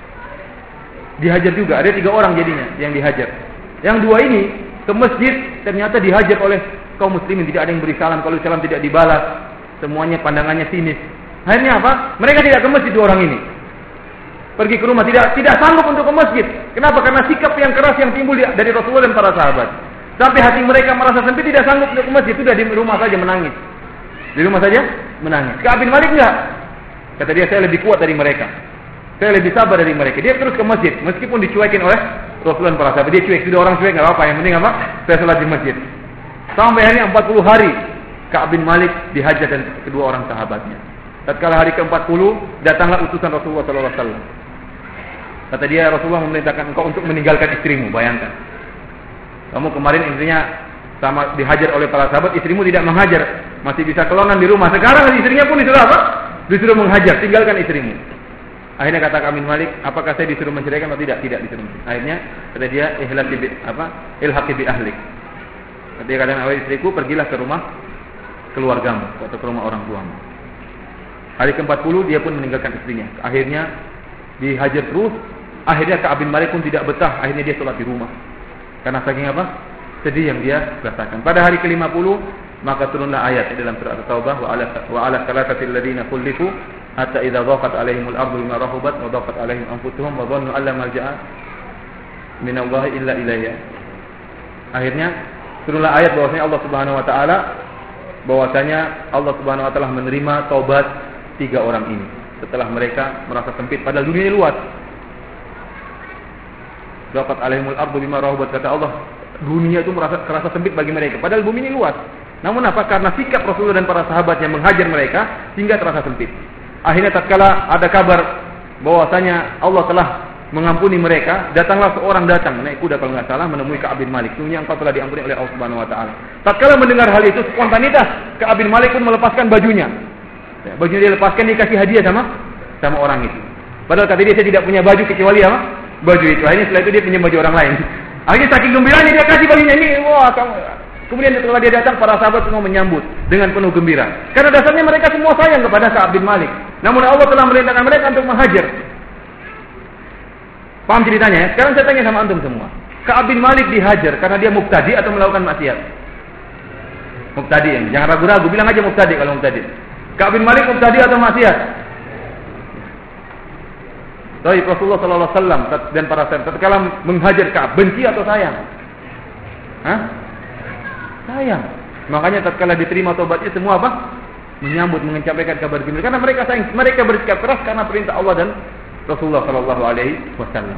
Speaker 1: Dihajar juga, ada tiga orang jadinya yang dihajar. Yang dua ini ke masjid ternyata dihajar oleh kaum muslimin, tidak ada yang beri salam, kalau salam tidak dibalas, semuanya pandangannya sinis. Akhirnya apa? Mereka tidak ke masjid dua orang ini. Pergi ke rumah, tidak tidak sanggup untuk ke masjid. Kenapa? Karena sikap yang keras yang timbul dari Rasulullah dan para sahabat. Sampai hati mereka merasa sempit, tidak sanggup untuk ke masjid, sudah di rumah saja menangis. Di rumah saja menangis. Ka'ab bin Malik enggak. Kata dia, saya lebih kuat dari mereka. Saya lebih sabar dari mereka. Dia terus ke masjid, meskipun dicuekin oleh Rasulullah dan para sahabat. Dia cuek, sudah orang cuek enggak apa-apa, yang penting apa? Saya salat di masjid. Sampai akhirnya empat puluh hari Ka'ab bin Malik dihajar dan kedua orang sahabatnya. Tatkala hari ke empat puluh, datanglah utusan Rasulullah sallallahu alaihi wasallam. Kata dia, Rasulullah memerintahkan engkau untuk meninggalkan istrimu, bayangkan. Kamu kemarin istrinya sama dihajar oleh para sahabat, istrimu tidak menghajar, masih bisa kelongan di rumah. Sekarang istrinya pun disuruh apa? Disuruh menghajar, tinggalkan istrimu. Akhirnya kata Ka'ab bin Malik, apakah saya disuruh menceraikan atau tidak? Tidak disuruh. Akhirnya kata dia, ihlaqi bi apa? Ilhaqi bi ahlik. Kata dia, katakan wahai istriku, pergilah ke rumah keluargamu atau ke rumah orang tuamu. Hari ke empat puluh dia pun meninggalkan istrinya. Akhirnya dihajar terus. Akhirnya Ka'ab bin Malik pun tidak betah. Akhirnya dia sholat di rumah. Karena saking apa? Sedih yang dia rasakan. Pada hari ke lima puluh maka turunlah ayat dalam surah At-Taubah, wa ala wa ala salatatil ladzina kullifu hatta idza dhaqat alaihimul ardu bima rahabat wa dhaqat alaihim anfusuhum wa dhannu alla malja'a min Allah illa ilayya. Akhirnya turunlah ayat bahwasanya Allah Subhanahu wa taala bahwasanya Allah Subhanahu wa taala menerima taubat tiga orang ini setelah mereka merasa sempit padahal dunia luas. Dhaqat alaihimul ardu bima rahabat, kata Allah, dunia itu merasa kerasa sempit bagi mereka padahal bumi ini luas. Namun apa? Karena sikap Rasulullah dan para sahabat yang menghajar mereka sehingga terasa sempit. Akhirnya tatkala ada kabar bahwasanya Allah telah mengampuni mereka, datanglah seorang datang naik kuda kalau nggak salah menemui Ka'ab bin Malik. Sungguhnya engkau telah diampuni oleh Allah Subhanahu wa taala. Tatkala mendengar hal itu, spontanitas Ka'ab bin Malik pun melepaskan bajunya. Ya, bajunya dia lepaskan, dikasih hadiah sama sama orang itu. Padahal kata dia, saya tidak punya baju kecuali apa? Baju itu. Akhirnya setelah itu dia pinjam baju orang lain. Akhirnya saking gembiranya dia kasih bajunya ini. Wah, kamu. Kemudian setelah dia datang, para sahabat semua menyambut dengan penuh gembira. Karena dasarnya mereka semua sayang kepada Ka'ab bin Malik. Namun Allah telah merintahkan mereka untuk menghajar. Paham ceritanya ya? Sekarang saya tanya sama antum semua. Ka'ab bin Malik dihajar karena dia mubtadi atau melakukan maksiat? Mubtadi ya. Jangan ragu-ragu, bilang aja mubtadi kalau mubtadi. Ka'ab bin Malik mubtadi atau maksiat? Tapi Rasulullah sallallahu alaihi wasallam dan para sahabat tatkala menghajar Ka'ab, benci atau sayang? Hah? Sayang. Makanya tatkala diterima taubatnya semua apa? Menyambut, menyampaikan kabar gembira. Karena mereka sayang, mereka bersikap keras karena perintah Allah dan Rasulullah sallallahu alaihi wasallam.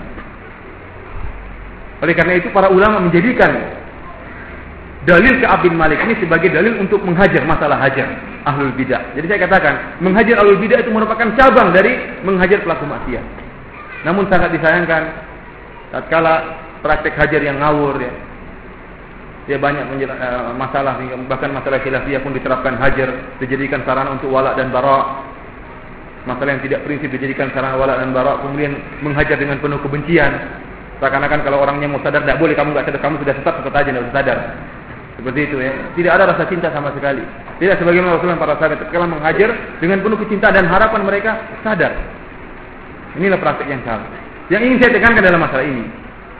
Speaker 1: Oleh karena itu para ulama menjadikan dalil Ka'ab bin Malik ini sebagai dalil untuk menghajar masalah hajar ahlul bidah. Jadi saya katakan, menghajar ahlul bidah itu merupakan cabang dari menghajar pelaku maksiat. Namun sangat disayangkan tatkala praktek hajar yang ngawur ya. Dia banyak uh, masalah, bahkan masalah khilafiyah pun diterapkan hajar, dijadikan sarana untuk wala dan bara. Masalah yang tidak prinsip dijadikan sarana wala dan bara, kemudian menghajar dengan penuh kebencian. Seakan-akan kalau orangnya mau sadar, tidak boleh, kamu tidak sadar, kamu sudah sesat, sesat aja, tidak sadar. Seperti itu ya. Tidak ada rasa cinta sama sekali. Tidak sebagaimana Rasulullah para sahabat tatkala menghajar dengan penuh kecintaan dan harapan mereka sadar. Inilah praktik yang salah. Yang ingin saya tekankan dalam masalah ini.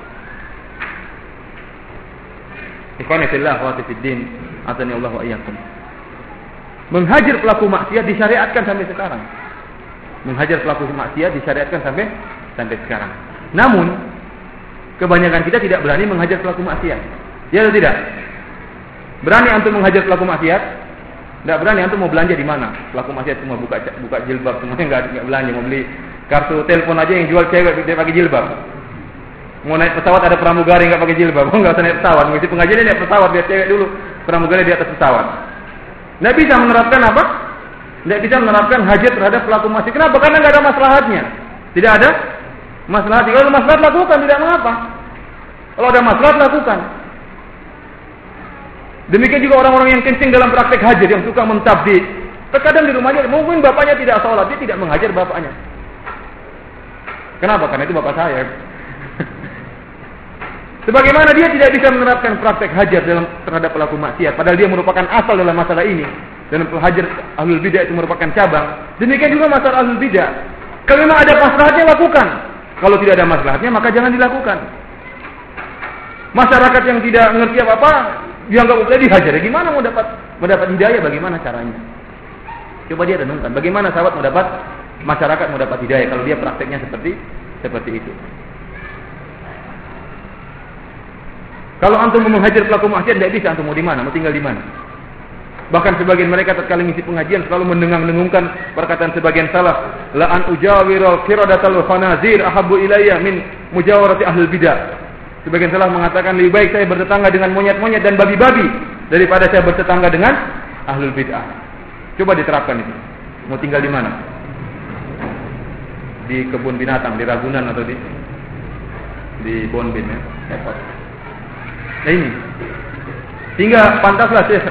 Speaker 1: Ikhwani fillah wa fiddin, atani Allah wa iyyakum. Menghajar pelaku maksiat disyariatkan sampai sekarang. Menghajar pelaku maksiat disyariatkan sampai sampai sekarang. Namun kebanyakan kita tidak berani menghajar pelaku maksiat. Ya atau tidak? Berani antum menghajar pelaku maksiat? Tidak berani. Antum mau belanja di mana? Pelaku maksiat semua buka buka jilbab, semuanya enggak enggak belanja, mau beli kartu telepon aja yang jual cewek dia pakai jilbab. Mau naik pesawat ada pramugari enggak pakai jilbab, enggak usah naik pesawat, mesti pengajian naik pesawat biar cewek dulu, pramugari di atas pesawat. Enggak bisa menerapkan apa? Enggak bisa menerapkan hajar terhadap pelaku maksiat. Kenapa? Karena enggak ada maslahatnya. Tidak ada maslahat. Kalau maslahat lakukan, tidak mengapa. Kalau ada maslahat lakukan. Demikian juga orang-orang yang kencing dalam praktek hajar, yang suka mentabdi. Terkadang di rumahnya mungkin bapaknya tidak sholat, dia tidak menghajar bapaknya. Kenapa? Karena itu bapak saya. Sebagaimana dia tidak bisa menerapkan praktek hajar dalam terhadap pelaku maksiat, padahal dia merupakan asal dalam masalah ini. Dan hajar ahlul bidah itu merupakan cabang. Demikian juga masalah ahlul bidah. Kalau memang ada maslahatnya lakukan. Kalau tidak ada maslahatnya maka jangan dilakukan. Masyarakat yang tidak mengerti apa-apa dianggap boleh dihajar. Gimana mau dapat mendapat hidayah? Bagaimana caranya? Coba dia renungkan. Bagaimana sahabat mau dapat masyarakat mau dapat hidayah kalau dia prakteknya seperti seperti itu? Kalau antum mau menghajar pelaku maksiat tidak bisa, antum mau di mana? Mau tinggal di mana? Bahkan sebagian mereka tatkala mengisi pengajian selalu mendengang-dengungkan perkataan sebagian salaf, la an ujawiral qiradatal khanazir ahabbu ilayya min mujawarati ahlul bidah. Sebagian salaf mengatakan lebih baik saya bertetangga dengan monyet-monyet dan babi-babi daripada saya bertetangga dengan ahlul bidah. Coba diterapkan itu. Mau tinggal di mana? Di kebun binatang, di Ragunan atau di di Bonbin ya. Repot. Nah ini, sehingga pantaslah Syekh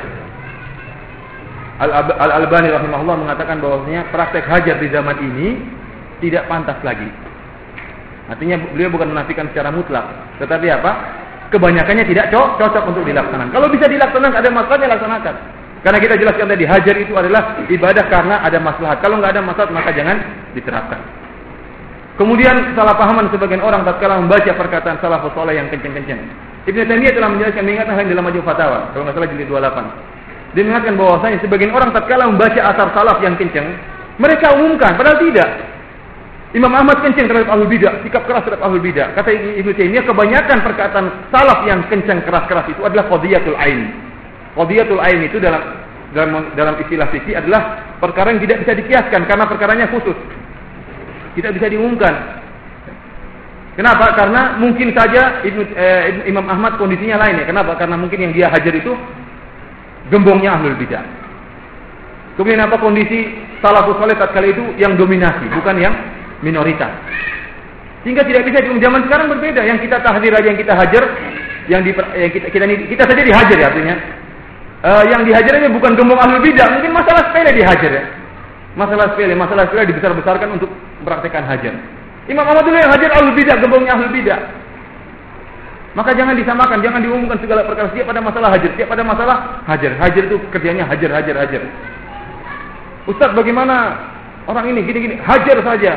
Speaker 1: Al-Albani rahimahullah mengatakan bahwasanya praktek hajar di zaman ini tidak pantas lagi. Artinya beliau bukan menafikan secara mutlak, tetapi apa? Kebanyakannya tidak cocok untuk dilaksanakan. Kalau bisa dilaksanakan, ada maslahatnya laksanakan. Karena kita jelaskan tadi hajar itu adalah ibadah karena ada maslahat. Kalau nggak ada maslahat maka jangan diterapkan. Kemudian salah pahaman sebagian orang tatkala membaca perkataan salafus saleh yang kencang-kencang. Ibnu Taimiyah telah menjelaskan mengingatkan hal dalam Majmu' Fatawa, kalau nggak salah jilid dua puluh delapan. Dia mengatakan bahwasanya sebagian orang tatkala membaca asar salaf yang kencang, mereka umumkan, padahal tidak. Imam Ahmad kencang terhadap ahlul bidah, sikap keras terhadap ahlul bidah. Kata Ibnu Taimiyah, kebanyakan perkataan salaf yang kencang keras-keras itu adalah qadiyatul ain. Qadiyatul ain itu dalam dalam dalam istilah fikih adalah perkara yang tidak bisa dikiaskan karena perkaranya khusus. Tidak bisa diumumkan. Kenapa? Karena mungkin saja Ibnu, eh, Imam Ahmad kondisinya lain ya. Kenapa? Karena mungkin yang dia hajar itu gembongnya ahlul bidah. Kemudian apa kondisi salafus saleh tatkala itu yang dominasi, bukan yang minoritas. Sehingga tidak bisa di zaman sekarang berbeda. Yang kita tahdir aja, yang kita hajar, yang, di, yang kita, kita kita saja dihajar ya artinya. Uh, yang dihajarnya bukan gembong ahlul bidah, mungkin masalah sepele dihajar ya. Masalah sepele, masalah sepele dibesar-besarkan untuk mempraktekkan hajar. Imam Ahmad dulu yang hajar ahlul bidah, gembongnya ahlul bidah. Maka jangan disamakan, jangan diumumkan segala perkara. Setiap pada masalah hajar, setiap pada masalah hajar. Hajar itu kerjanya hajar, hajar, hajar. Ustaz, bagaimana orang ini gini-gini? Hajar saja.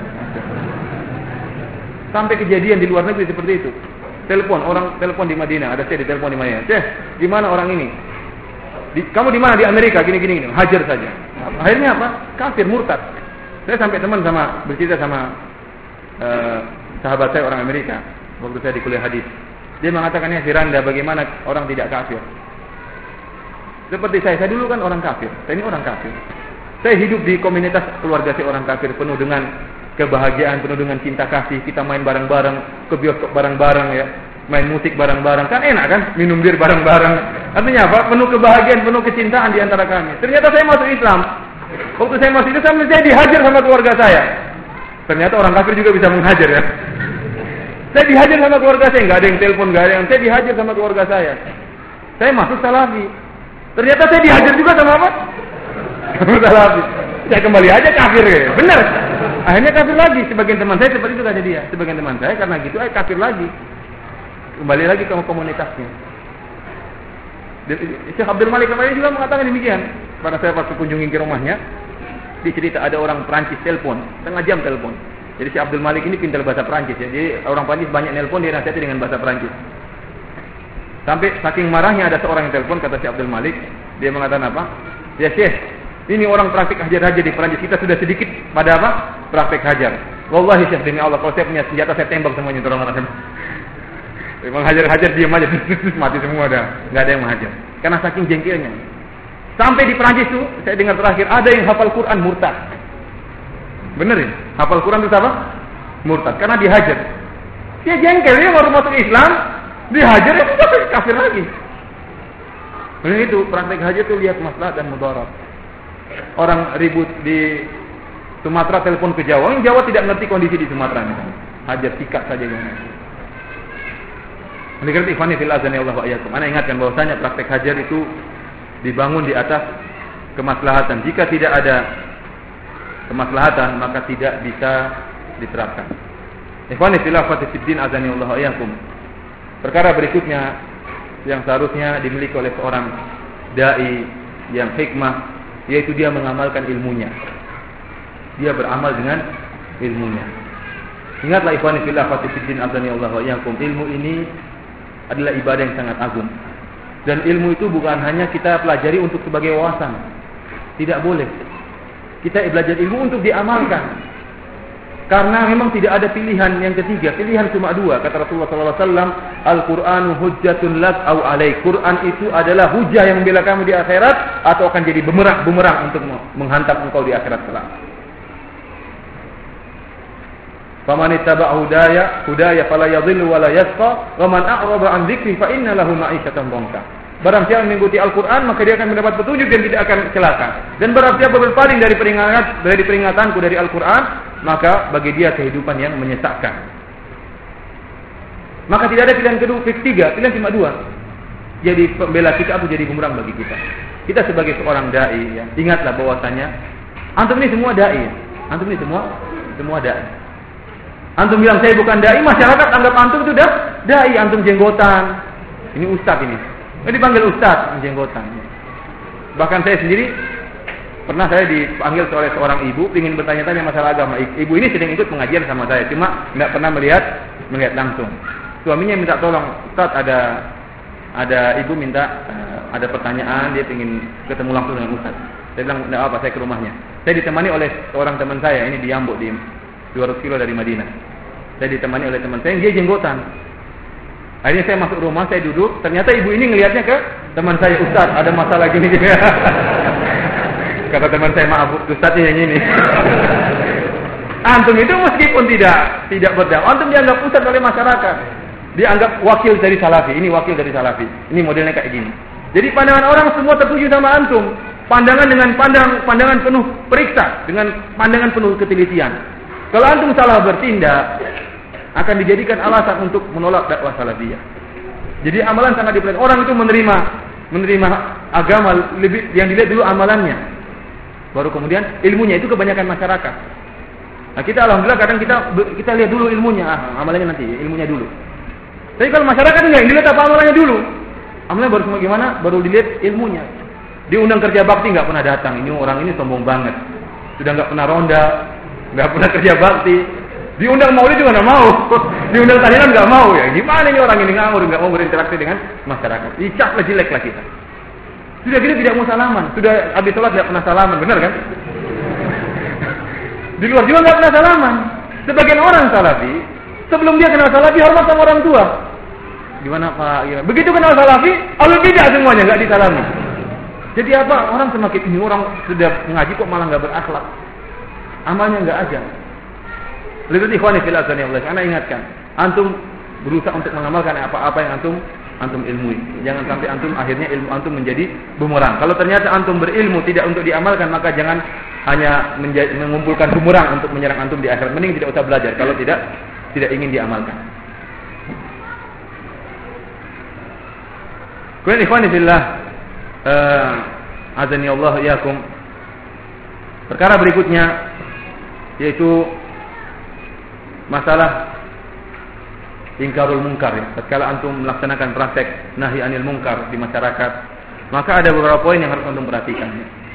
Speaker 1: Sampai kejadian di luar negeri seperti itu. Telepon, orang telepon di Madinah, ada saya di telepon di Madinah. Syekh, di mana orang ini? Di, kamu di mana? Di Amerika, gini-gini gini. Hajar saja. Akhirnya apa? Kafir, murtad. Saya sampai teman sama bercerita sama uh, sahabat saya orang Amerika waktu saya di kuliah hadis. Dia mengatakannya, Firanda, bagaimana orang tidak kafir? Seperti saya, saya dulu kan orang kafir. Saya ini orang kafir. Saya hidup di komunitas keluarga saya orang kafir, penuh dengan kebahagiaan, penuh dengan cinta kasih. Kita main bareng-bareng, ke bioskop bareng-bareng ya, main musik bareng-bareng. Kan enak kan, minum bir bareng-bareng. Artinya apa? Penuh kebahagiaan, penuh kecintaan di antara kami. Ternyata saya masuk Islam. Waktu saya masuk Islam, saya dihajar sama keluarga saya. Ternyata orang kafir juga bisa menghajar ya. Saya dihajar sama keluarga saya, nggak ada yang telepon, nggak ada yang. Saya dihajar sama keluarga saya. Saya masuk Salafi. Ternyata saya dihajar juga sama apa? Salafi. Saya kembali aja kafir ya. Benar. Akhirnya kafir lagi. Sebagian teman saya seperti itu kata dia. Sebagian teman saya karena gitu, eh kafir lagi. Kembali lagi ke komunitasnya. Syekh Abdul Malik kemarin juga mengatakan demikian. Pada saya pas kunjungi ke rumahnya, dicerita ada orang Perancis telepon, setengah jam telepon. Jadi Syekh Abdul Malik ini pintar bahasa Perancis ya. Jadi orang Perancis banyak nelpon, dia nasihati dengan bahasa Perancis. Sampai saking marahnya ada seorang yang telepon, kata Syekh Abdul Malik, dia mengatakan apa? Ya Syekh, ini orang praktik hajar-hajar di Perancis, kita sudah sedikit pada apa? Praktik hajar. Wallahi Syekh, demi Allah, kalau saya punya senjata saya tembak semuanya orang-orang. Memang hajar-hajar diam aja, mati semua dah. Enggak ada yang menghajar. Karena saking jengkelnya. Sampai di Perancis tuh, saya dengar terakhir ada yang hafal Quran murtad. Bener ya? Hafal Quran itu apa? Murtad. Karena dihajar. Dia jengkel, dia baru masuk Islam, dihajar, ya sudah kafir lagi. Benar itu, praktek hajar itu lihat maslahat dan mudarat. Orang ribut di Sumatera telepon ke Jawa, yang Jawa tidak ngerti kondisi di Sumatera misalnya. Hajar sikat saja gimana. Oleh karena itu, ikhwani fil azani Allah wa iyyakum. Ana ingatkan bahwasanya praktek hajar itu dibangun di atas kemaslahatan. Jika tidak ada kemaslahatan, maka tidak bisa diterapkan. Ikhwani fillah fatiddin azani Allah wa iyyakum. Perkara berikutnya yang seharusnya dimiliki oleh seorang dai yang hikmah, yaitu dia mengamalkan ilmunya. Dia beramal dengan ilmunya. Ingatlah ikhwani fillah fatiddin azani Allah wa iyyakum, ilmu ini adalah ibadah yang sangat agung. Dan ilmu itu bukan hanya kita pelajari untuk sebagai wawasan. Tidak boleh. Kita belajar ilmu untuk diamalkan. Karena memang tidak ada pilihan yang ketiga. Pilihan cuma dua. Kata Rasulullah sallallahu alaihi wasallam, Al-Qur'anu hujjatun lak au alaik. Quran itu adalah hujah yang membela kamu di akhirat, atau akan jadi bumerang, bumerang untuk menghantam engkau di akhirat kelak. Faman ittaba'a hudaya hudaya fala yadhillu wa la yashqa wa man a'rada 'an dzikri fa inna lahu ma'isyatan dhanka. Barang siapa mengikuti Al-Qur'an, maka dia akan mendapat petunjuk dan tidak akan celaka. Dan barang siapa berpaling dari peringatan dari peringatanku dari Al-Qur'an, maka bagi dia kehidupan yang menyesatkan. Maka tidak ada pilihan kedua, ketiga, pilihan cuma dua. Jadi pembela kita atau jadi bumerang bagi kita. Kita sebagai seorang dai ya, ingatlah bahwasanya antum ini semua dai. Antum ini semua semua dai. Antum bilang saya bukan dai, masyarakat anggap antum itu dah dai, antum jenggotan. Ini ustaz ini. Ini dipanggil ustaz, jenggotan. Bahkan saya sendiri pernah saya dipanggil oleh seorang ibu ingin bertanya-tanya masalah agama. Ibu ini sedang ikut pengajian sama saya, cuma tidak pernah melihat melihat langsung. Suaminya minta tolong, Ustaz, ada ada ibu minta uh, ada pertanyaan, dia ingin ketemu langsung dengan Ustaz. Saya bilang, "Tidak apa, saya ke rumahnya." Saya ditemani oleh seorang teman saya, ini di Yambuk, di dua ratus kilo dari Madinah. Saya ditemani oleh teman saya, dia jenggotan. Akhirnya saya masuk rumah, saya duduk. Ternyata ibu ini ngelihatnya ke teman saya, "Ustaz, ada masalah gini gini." Kata teman saya, "Maaf, Ustaz yang ini." Antum itu meskipun tidak tidak berdakwah, antum dianggap ustaz oleh masyarakat. Dianggap wakil dari Salafi. Ini wakil dari Salafi. Ini modelnya kayak gini. Jadi pandangan orang semua tertuju sama antum. Pandangan dengan pandang pandangan penuh periksa, dengan pandangan penuh ketelitian. Kalau antum salah bertindak, akan dijadikan alasan untuk menolak dakwah salafiyah. Jadi amalan sangat dipelajari. Orang itu menerima menerima agama lebih yang dilihat dulu amalannya. Baru kemudian ilmunya, itu kebanyakan masyarakat. Nah, kita alhamdulillah kadang kita kita lihat dulu ilmunya, ah, amalannya nanti, ilmunya dulu. Tapi kalau masyarakat enggak, yang dilihat apa amalannya dulu. Amalannya baru semua gimana? Baru dilihat ilmunya. Diundang kerja bakti enggak pernah datang. Ini orang ini sombong banget. Sudah enggak pernah ronda, enggak pernah kerja bakti. Diundang maulid juga enggak mau. Diundang tahlilan enggak mau ya. Gimana ini orang ini ngawur, enggak mau berinteraksi dengan masyarakat. Dicaplah jeleklah kita. Sudah gitu tidak mau salaman. Sudah habis sholat tidak pernah salaman, benar kan? Di luar juga enggak pernah salaman. Sebagian orang salafi, sebelum dia kenal salafi hormat sama orang tua. Gimana Pak? Gimana? Begitu kenal salafi, alul bidah semuanya enggak disalami. Jadi apa? Orang semakin ini orang sudah mengaji kok malah enggak berakhlak. Amalnya enggak ada. Lebih ikhwani fil azan ya Allah. Ana ingatkan, antum berusaha untuk mengamalkan apa-apa yang antum antum ilmui. Jangan sampai antum akhirnya ilmu antum menjadi bumerang. Kalau ternyata antum berilmu tidak untuk diamalkan, maka jangan hanya menjadi, mengumpulkan bumerang untuk menyerang antum di akhirat. Mending tidak usah belajar kalau tidak tidak ingin diamalkan. Kemudian ikhwani fillah, uh, azani Allah iyakum. Perkara berikutnya yaitu masalah ingkarul munkar. Tatkala antum melaksanakan praktek nahi anil munkar di masyarakat, maka ada beberapa poin yang harus antum perhatikan.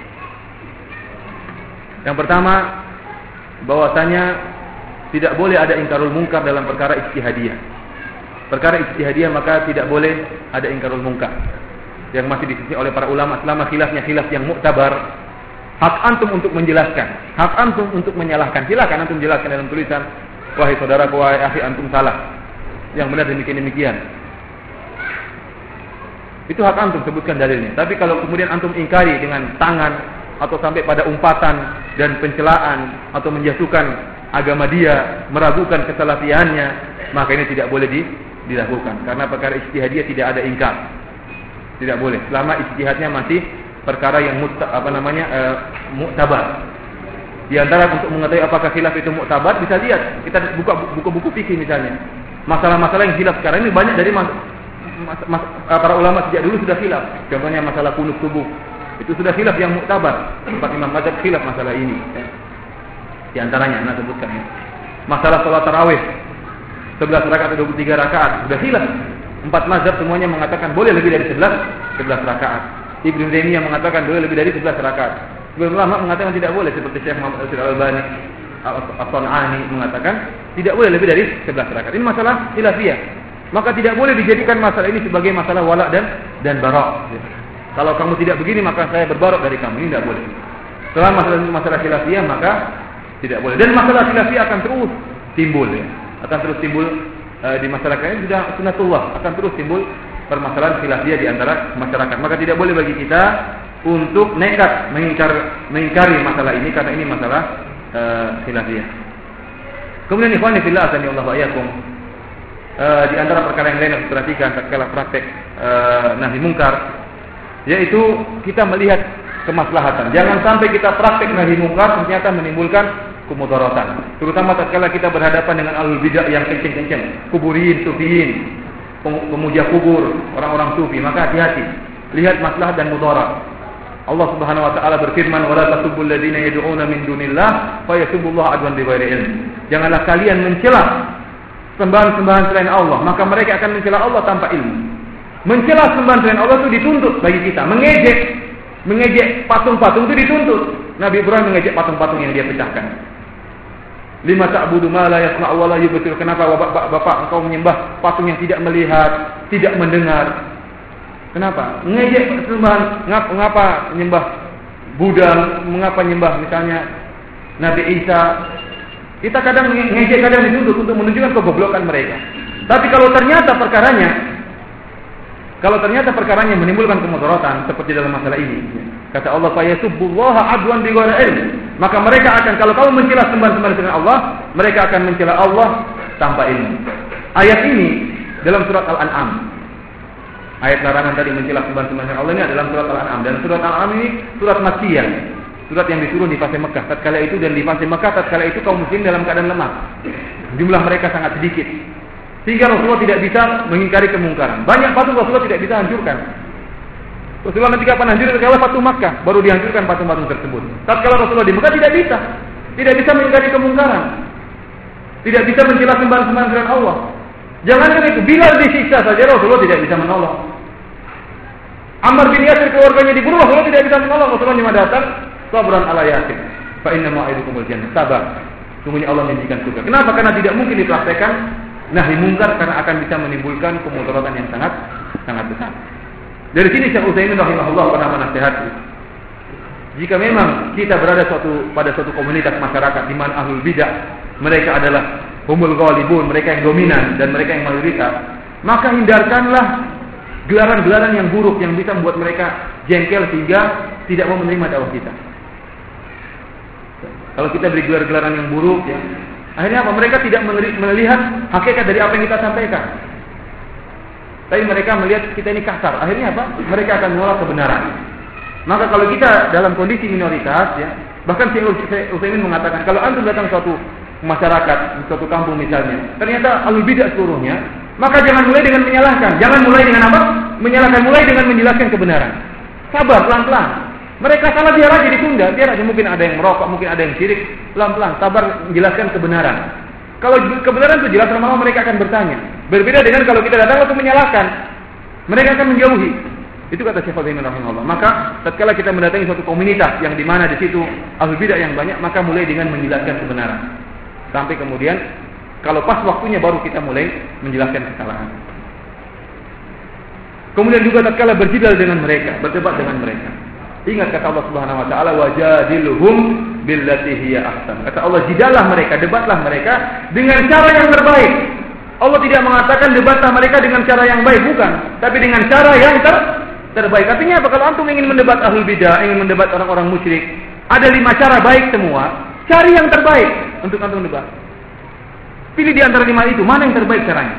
Speaker 1: Yang pertama, bahwasanya tidak boleh ada ingkarul munkar dalam perkara ijtihadiyah. Perkara ijtihadiyah maka tidak boleh ada ingkarul munkar. Yang masih disisi oleh para ulama selama khilafnya khilaf yang muktabar, hak antum untuk menjelaskan, hak antum untuk menyalahkan. Silakan antum jelaskan dalam tulisan, wahai saudara, wahai akhi, antum salah. Yang benar demikian-demikian. Itu hak antum, sebutkan dalilnya. Tapi kalau kemudian antum ingkari dengan tangan atau sampai pada umpatan dan pencelaan atau menjatuhkan agama dia, meragukan kesalafiannya, maka ini tidak boleh di, dilakukan. Karena perkara ijtihadiyah tidak ada ingkar. Tidak boleh. Selama ijtihadnya masih perkara yang mutta, apa namanya e, muktabar. Di antara untuk mengetahui apakah khilaf itu muktabar, bisa lihat, kita buka buku-buku fikih misalnya. Masalah-masalah yang khilaf sekarang ini banyak dari mas, mas, mas, para ulama sejak dulu sudah khilaf. Contohnya masalah kunut subuh, itu sudah khilaf yang muktabar. Empat imam mazhab khilaf masalah ini. Di antaranya, anda sebutkan ya. Masalah salat tarawih, sebelas rakaat atau dua puluh tiga rakaat, sudah khilaf. Empat mazhab semuanya mengatakan boleh lebih dari sebelas, sebelas rakaat. Ibnu Taimiyah mengatakan boleh lebih dari sebelas rakaat. Sebagian ulama mengatakan tidak boleh, seperti Syekh Muhammad Al-Albani, As-San'ani mengatakan tidak boleh lebih dari sebelas rakaat. Ini masalah khilafiyah. Maka tidak boleh dijadikan masalah ini sebagai masalah wala dan dan barok. Kalau kamu tidak begini maka saya berbarok dari kamu. Ini tidak boleh. Setelah masalah masalah khilafiyah maka tidak boleh. Dan masalah khilafiyah akan terus timbul ya. Akan terus timbul uh, di masyarakat ini sudah sunnatullah, akan terus timbul permasalahan khilafiyah di antara masyarakat. Maka tidak boleh bagi kita untuk nekat mengingkar mengingkari masalah ini karena ini masalah uh, khilafiyah. Kemudian ikhwani fillah azani Allah wa iyyakum, uh, di antara perkara yang lain yang diperhatikan tatkala praktek uh, nahi mungkar, yaitu kita melihat kemaslahatan. Jangan sampai kita praktek nahi mungkar ternyata menimbulkan kemudaratan. Terutama tatkala kita berhadapan dengan ahlul bidah yang kenceng-kenceng, kuburin, sufiyin, pemuja kubur, orang-orang sufi, maka hati-hati. Lihat maslahat dan mudarat. Allah Subhanahu wa taala berfirman, "Wala tasubbul ladzina yad'una min dunillah fa yasubbullaha adwan bighairi ilm." Janganlah kalian mencela sembahan-sembahan selain Allah, maka mereka akan mencela Allah tanpa ilmu. Mencela sembahan selain Allah itu dituntut bagi kita. Mengejek, mengejek patung-patung itu dituntut. Nabi Ibrahim mengejek patung-patung yang dia pecahkan. Lima ta'budu ma la yasma'u wa la yubsir. Kenapa bapak-bapak engkau menyembah patung yang tidak melihat, tidak mendengar? Kenapa? Mengejek sembahan, mengapa menyembah Buddha, mengapa menyembah misalnya Nabi Isa? Kita kadang mengejek, kadang dituntut untuk menunjukkan kegoblokan mereka. Tapi kalau ternyata perkaranya kalau ternyata perkaranya menimbulkan kemudaratan seperti dalam masalah ini, kata Allah, fa yasubbullaha adwan bighairi ilm, maka mereka akan, kalau kamu mencela sembahan-sembahan dengan Allah, mereka akan mencela Allah tanpa ilmu. Ayat ini dalam surat Al-An'am. Ayat larangan tadi mencela sembahan-sembahan Allah ini adalah surat Al-An'am, dan surat Al-An'am ini surat Makkiyah, surat yang diturun di fase Mekah tatkala itu, dan di fase Mekah tatkala itu kaum muslim dalam keadaan lemah. Jumlah mereka sangat sedikit sehingga Rasulullah tidak bisa mengingkari kemungkaran. Banyak patung Rasulullah tidak bisa hancurkan. Rasulullah nanti kapan hancur tatkala Fatu Makkah baru dihancurkan patung-patung tersebut. Tatkala Rasulullah di Mekah tidak bisa. Tidak bisa mengingkari kemungkaran. Tidak bisa mencela sembahan-sembahan selain Allah. Jangankan itu, Bilal disiksa saja Rasulullah tidak bisa menolong. Ammar bin Yasir keluarganya dibunuh, Rasulullah tidak bisa menolong. Rasulullah cuma datang, sabran ala Yasir. Fa inna ma'idukumul jannah. Sabar. Sungguhnya Allah menjanjikan surga. Kenapa? Karena tidak mungkin dipraktekkan nahi mungkar, karena akan bisa menimbulkan kemudaratan yang sangat sangat besar. Dari sini Syekh Utsaimin rahimahullah pernah menasihati, jika memang kita berada suatu pada suatu komunitas masyarakat di mana ahlul bidah mereka adalah humul ghalibun, mereka yang dominan dan mereka yang mayoritas, maka hindarkanlah gelaran-gelaran yang buruk yang bisa membuat mereka jengkel sehingga tidak mau menerima dakwah kita. Kalau kita beri gelar-gelaran yang buruk, ya, akhirnya apa? Mereka tidak melihat hakikat dari apa yang kita sampaikan. Tapi mereka melihat kita ini kasar. Akhirnya apa? Mereka akan menolak kebenaran. Maka kalau kita dalam kondisi minoritas, ya, bahkan Syekh Utsaimin mengatakan, kalau antum datang suatu masyarakat, suatu kampung misalnya, ternyata ahlul bidah seluruhnya, maka jangan mulai dengan menyalahkan. Jangan mulai dengan apa? Menyalahkan, mulai dengan menjelaskan kebenaran. Sabar, pelan-pelan. Mereka salah, biar aja ditunda, biar aja, mungkin ada yang merokok, mungkin ada yang syirik, pelan-pelan, sabar menjelaskan kebenaran. Kalau kebenaran itu jelas, lama-lama mereka akan bertanya. Berbeda dengan kalau kita datang untuk menyalahkan, mereka akan menjauhi. Itu kata Syekh Utsaimin rahimahullah. Maka tatkala kita mendatangi suatu komunitas yang di mana di situ ahlul bidah yang banyak, maka mulai dengan menjelaskan kebenaran. Sampai kemudian kalau pas waktunya baru kita mulai menjelaskan kesalahan. Kemudian juga tatkala berjidal dengan mereka, berdebat dengan mereka, ingat kata Allah Subhanahu wa taala, wajadilhum billati hiya ahsan. Kata Allah, jidalah mereka, debatlah mereka dengan cara yang terbaik. Allah tidak mengatakan debatlah mereka dengan cara yang baik, bukan, tapi dengan cara yang ter terbaik. Artinya apa? Kalau antum ingin mendebat ahlul bidah, ingin mendebat orang-orang musyrik, ada lima cara baik semua. Cari yang terbaik untuk antum debat. Pilih di antara lima itu, mana yang terbaik caranya.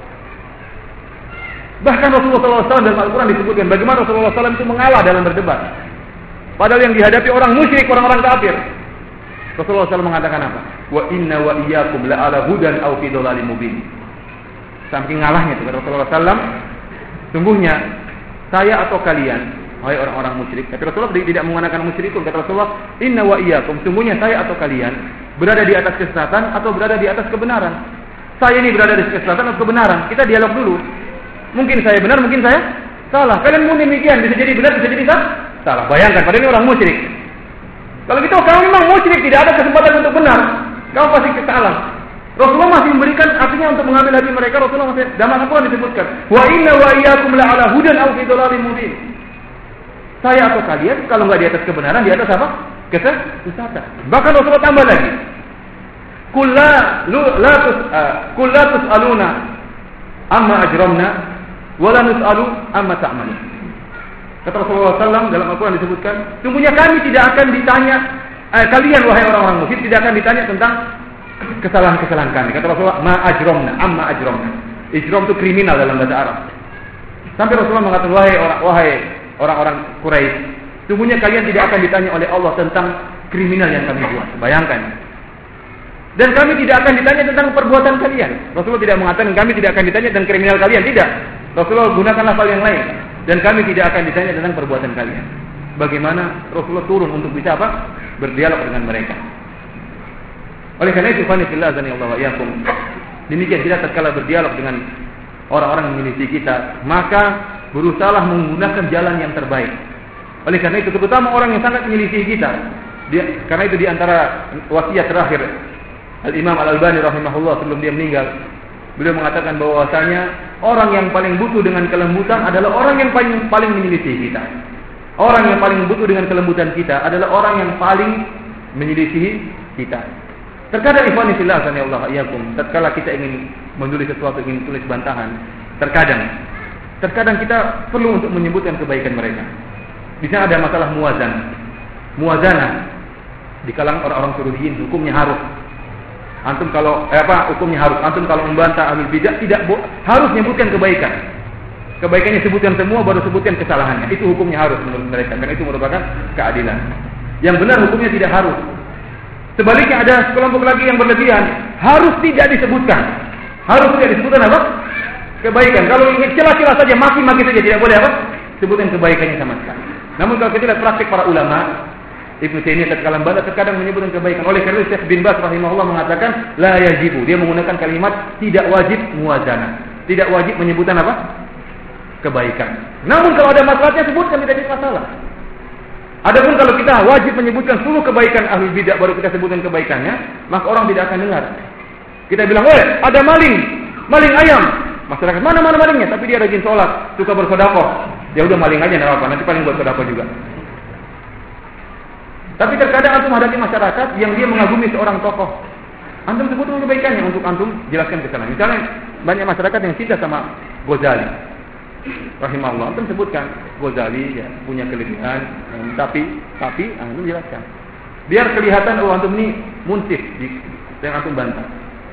Speaker 1: Bahkan Rasulullah shallallahu alaihi wasallam dalam Al-Quran disebutkan bagaimana Rasulullah shallallahu alaihi wasallam itu mengalah dalam berdebat. Padahal yang dihadapi orang musyrik, orang-orang kafir. Rasulullah shallallahu alaihi wasallam mengatakan apa? Wa inna wa iyyakum la ala hudan aw fi dhalalin mubin. Saking ngalahnya itu kata Rasulullah shallallahu alaihi wasallam, sungguhnya saya atau kalian, wahai orang-orang musyrik. Tapi Rasulullah tidak menggunakan musyrikun. Kata Rasulullah, inna wa iyyakum, sungguhnya saya atau kalian berada di atas kesesatan atau berada di atas kebenaran. Saya ini berada di kesesatan atau kebenaran. Kita dialog dulu. Mungkin saya benar, mungkin saya salah. Kalian mungkin demikian, bisa jadi benar, bisa jadi salah. Bayangkan, padahal ini orang musyrik. Kalau gitu, kalau memang musyrik tidak ada kesempatan untuk benar, kamu pasti salah. Rasulullah masih memberikan, artinya untuk mengambil hati mereka. Rasulullah masih dalam Al-Quran disebutkan, wa inna wa iyyakum la ala hudan aw fi dhalalin mubin. Saya atau kalian kalau enggak di atas kebenaran, di atas apa? Kesesatan. Bahkan Rasulullah tambah lagi, kullu la tus kullu tusaluna amma ajramna wa la nusalu amma ta'malun. Kata Rasulullah shallallahu alaihi wasallam dalam Al-Quran disebutkan, sungguhnya kami tidak akan ditanya, eh, kalian wahai orang-orang musyrik tidak akan ditanya tentang kesalahan-kesalahan kami. Kata Rasulullah, ma ajramna amma ajramna. Ijram itu kriminal dalam bahasa Arab. Sampai Rasulullah mengatakan, wahai orang wahai orang-orang Quraisy, sungguhnya kalian tidak akan ditanya oleh Allah tentang kriminal yang kami buat. Bayangkan. Dan kami tidak akan ditanya tentang perbuatan kalian. Rasulullah tidak mengatakan kami tidak akan ditanya tentang kriminal kalian, tidak. Rasulullah gunakan lafal yang lain. Dan kami tidak akan ditanya tentang perbuatan kalian. Bagaimana Rasulullah turun untuk bisa apa? Berdialog dengan mereka. Oleh karena itu, fanifillah azanillahu wa iyyakum. Demikian kita tatkala berdialog dengan orang-orang yang memiliki kita, maka berusahalah menggunakan jalan yang terbaik. Oleh karena itu, terutama orang yang sangat menyelisihi kita. Dia, karena itu di antara wasiat terakhir Al-Imam Al-Albani rahimahullah sebelum dia meninggal, beliau mengatakan bahwasanya orang yang paling butuh dengan kelembutan adalah orang yang paling paling menyelisihi kita. Orang yang paling butuh dengan kelembutan kita adalah orang yang paling menyelisihi kita. Terkadang ikhwani fillah sanallahu iyyakum, tatkala kita ingin menulis sesuatu, ingin tulis bantahan, terkadang terkadang kita perlu untuk menyebutkan kebaikan mereka. Di sana ada masalah muwazanah. Muwazanah di kalangan orang-orang suruhiyin hukumnya harus. Antum kalau eh apa hukumnya harus? Antum kalau membantah ahlul bidah tidak harus menyebutkan kebaikan. Kebaikannya sebutkan semua, baru sebutkan kesalahannya. Itu hukumnya harus menurut mereka, karena itu merupakan keadilan. Yang benar hukumnya tidak harus. Sebaliknya ada sekelompok lagi yang berlebihan, harus tidak disebutkan. Harus tidak disebutkan apa? Kebaikan. Kalau ingin celah-celah saja, maki-maki saja, tidak boleh apa? Sebutkan kebaikannya sama sekali. Namun kalau kita lihat praktik para ulama, Ibnu Taimiyah tatkala membantah terkadang menyebutkan kebaikan. Oleh karena itu Syekh bin Baz rahimahullah mengatakan la yajibu. Dia menggunakan kalimat tidak wajib muwazanah. Tidak wajib menyebutkan apa? Kebaikan. Namun kalau ada masalahnya sebutkan, tidak ada masalah. Adapun kalau kita wajib menyebutkan seluruh kebaikan ahli bidah baru kita sebutkan kebaikannya, maka orang tidak akan dengar. Kita bilang, "Weh, ada maling, maling ayam." Masyarakat, "Mana mana malingnya?" Tapi dia rajin sholat, suka bersedekah. Ya udah maling aja enggak apa-apa, nanti paling buat sedekah juga. Tapi terkadang antum hadapi masyarakat yang dia mengagumi seorang tokoh. Antum sebutkan kebaikannya untuk antum jelaskan kesalahan. Misalnya banyak masyarakat yang cinta sama Ghazali rahimahullah, antum sebutkan Ghazali ya punya kelebihan, um, tapi tapi antum jelaskan. Biar kelihatan oh antum ini munsif yang antum bantah.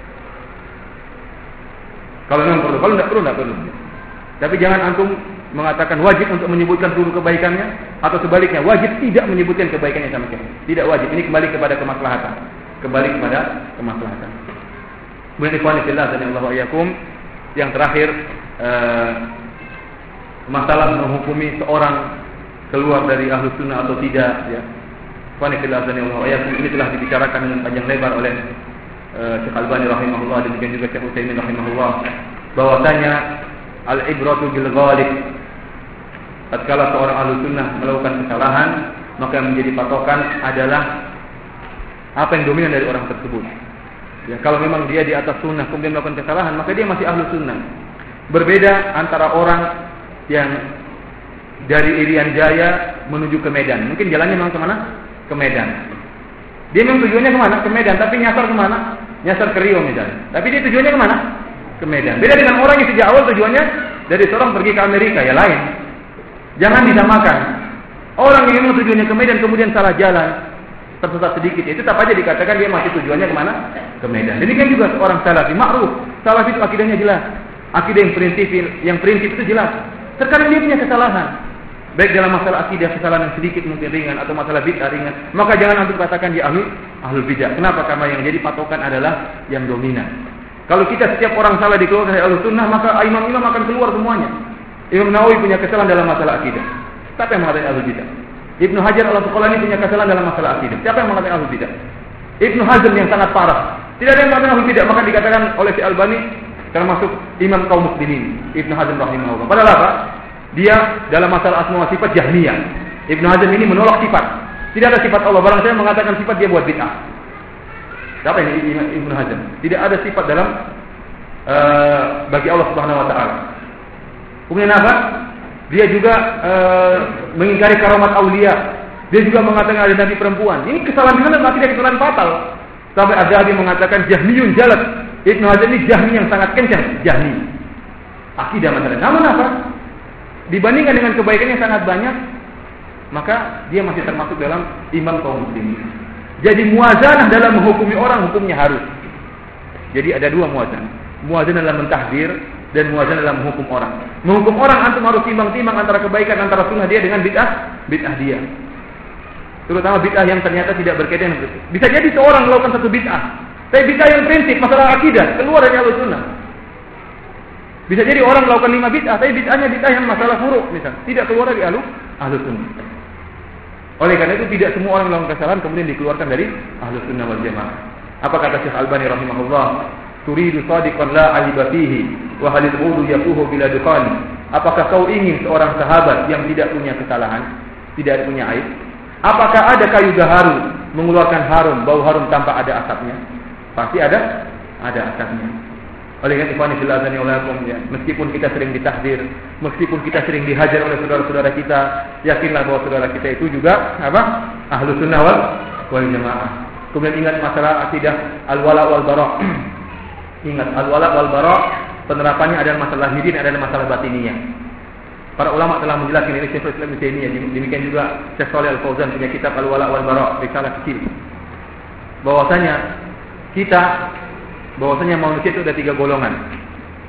Speaker 1: Kalau memang perlu, kalau tidak perlu tidak perlu. Tapi jangan antum mengatakan wajib untuk menyebutkan seluruh kebaikannya, atau sebaliknya wajib tidak menyebutkan kebaikannya sama sekali. Tidak wajib. Ini kembali kepada kemaslahatan. Kembali kepada kemaslahatan. Kemudian ikhwan fillah Allah wa iyyakum, yang terakhir eh, masalah menghukumi seorang keluar dari Ahlus Sunnah atau tidak, ya. Ikhwan fillah Allah wa iyyakum, ini telah dibicarakan dengan panjang lebar oleh eh, Syekh Albani rahimahullah, demikian juga Syekh Utsaimin rahimahullah, bahwasanya al-ibratu bil ghalib. Tatkala seorang ahlu sunnah melakukan kesalahan, maka yang menjadi patokan adalah apa yang dominan dari orang tersebut. Ya, kalau memang dia di atas sunnah kemudian melakukan kesalahan, maka dia masih ahlu sunnah. Berbeda antara orang yang dari Irian Jaya menuju ke Medan. Mungkin jalannya memang kemana? Ke Medan. Dia memang tujuannya kemana? Ke Medan. Tapi nyasar kemana? Nyasar ke Rio misalnya. Tapi dia tujuannya kemana? Ke Medan. Beda dengan orang yang sejak awal tujuannya dari Sorong pergi ke Amerika, ya lain. Jangan disamakan. Orang yang memang tujuannya ke Medan kemudian salah jalan, tersesat sedikit, itu tetap aja dikatakan dia masih tujuannya kemana? Ke Medan. Demikian juga seorang salafi, ma'ruf. Salafi itu akidahnya jelas. Akidah yang prinsip, yang prinsip itu jelas. Terkadang dia punya kesalahan. Baik dalam masalah akidah, kesalahan yang sedikit mungkin ringan, atau masalah bid'ah ringan. Maka jangan antum katakan dia ahli ahlul bid'ah. Kenapa? Karena yang jadi patokan adalah yang dominan. Kalau kita setiap orang salah dikeluarkan dari Ahlus Sunnah, maka imam-imam akan keluar semuanya. Imam Nawawi punya kesalahan dalam masalah akidah. Siapa yang mengatakan Ahlul Bidah? Ibnu Hajar al-Asqalani punya kesalahan dalam masalah akidah. Siapa yang mengatakan Ahlul Bidah? Ibnu Hazm yang sangat parah. Tidak ada yang mengatakan Ahlul Bidah, maka dikatakan oleh si Albani termasuk imam kaum muslimin. Ibnu Hazm rahimahullah. Padahal apa? Dia dalam masalah asma wa sifat Jahmiyah. Ibnu Hazm ini menolak sifat. Tidak ada sifat Allah. Barang saya mengatakan sifat, dia buat bid'ah. Siapa ini Ibnu Hazm? Tidak ada sifat dalam uh, bagi Allah Subhanahu wa taala. Kemudian apa? Dia juga uh, mengingkari karamat aulia. Dia juga mengatakan ada nabi perempuan. Ini kesalahan benar, tapi tidak kesalahan fatal. Sampai Az-Zahabi mengatakan Jahmiyun jalat. Ibnu Hazm ini Jahmi yang sangat kencang, Jahmi. Akidah masalah. Namun apa? Dibandingkan dengan kebaikan yang sangat banyak, maka dia masih termasuk dalam imam kaum muslimin. Jadi muazanah dalam menghukumi orang, hukumnya harus. Jadi ada dua muazanah. Muazanah dalam mentahdir dan muazanah dalam menghukum orang. Menghukum orang antum harus timbang-timbang antara kebaikan antara sunnah dia dengan bid'ah, bid'ah dia. Terutama bid'ah yang ternyata tidak berkaitan dengan itu. Bisa jadi seorang melakukan satu bid'ah, tapi bid'ah yang prinsip masalah akidah keluar dari Ahlus Sunnah. Bisa jadi orang melakukan lima bid'ah, tapi bid'ahnya bid'ah yang masalah furu' misalnya, tidak keluar dari Ahlus Ahlus Sunnah. Oleh karena itu tidak semua orang melakukan kesalahan kemudian dikeluarkan dari Ahlus Sunnah wal Jamaah. Apa kata Syekh Albani rahimahullah? Turidu shadiqan la aliba fihi wa halil udu yafuhu bila dukhani. Apakah kau ingin seorang sahabat yang tidak punya kesalahan, tidak punya aib? Apakah ada kayu gaharu mengeluarkan harum, bau harum tanpa ada asapnya? Pasti ada, ada asapnya. Oleh karena ikhwan fillah azani walakum, ya, meskipun kita sering ditahdir, meskipun kita sering dihajar oleh saudara-saudara kita, yakinlah bahwa saudara kita itu juga apa? Ahlus Sunnah wal, wal Jamaah. Kemudian ingat masalah akidah al-wala wal bara'. Ingat al-wala wal bara' penerapannya ada masalah lahiriah, ada masalah batiniyah. Para ulama telah menjelaskan ini, Syekh Islam Ibnu Taimiyah, demikian juga Syekh Shalih Al-Fauzan punya kitab Al-Wala wal Bara', risalah kecil. Bahwasanya kita bahwasanya manusia itu ada tiga golongan.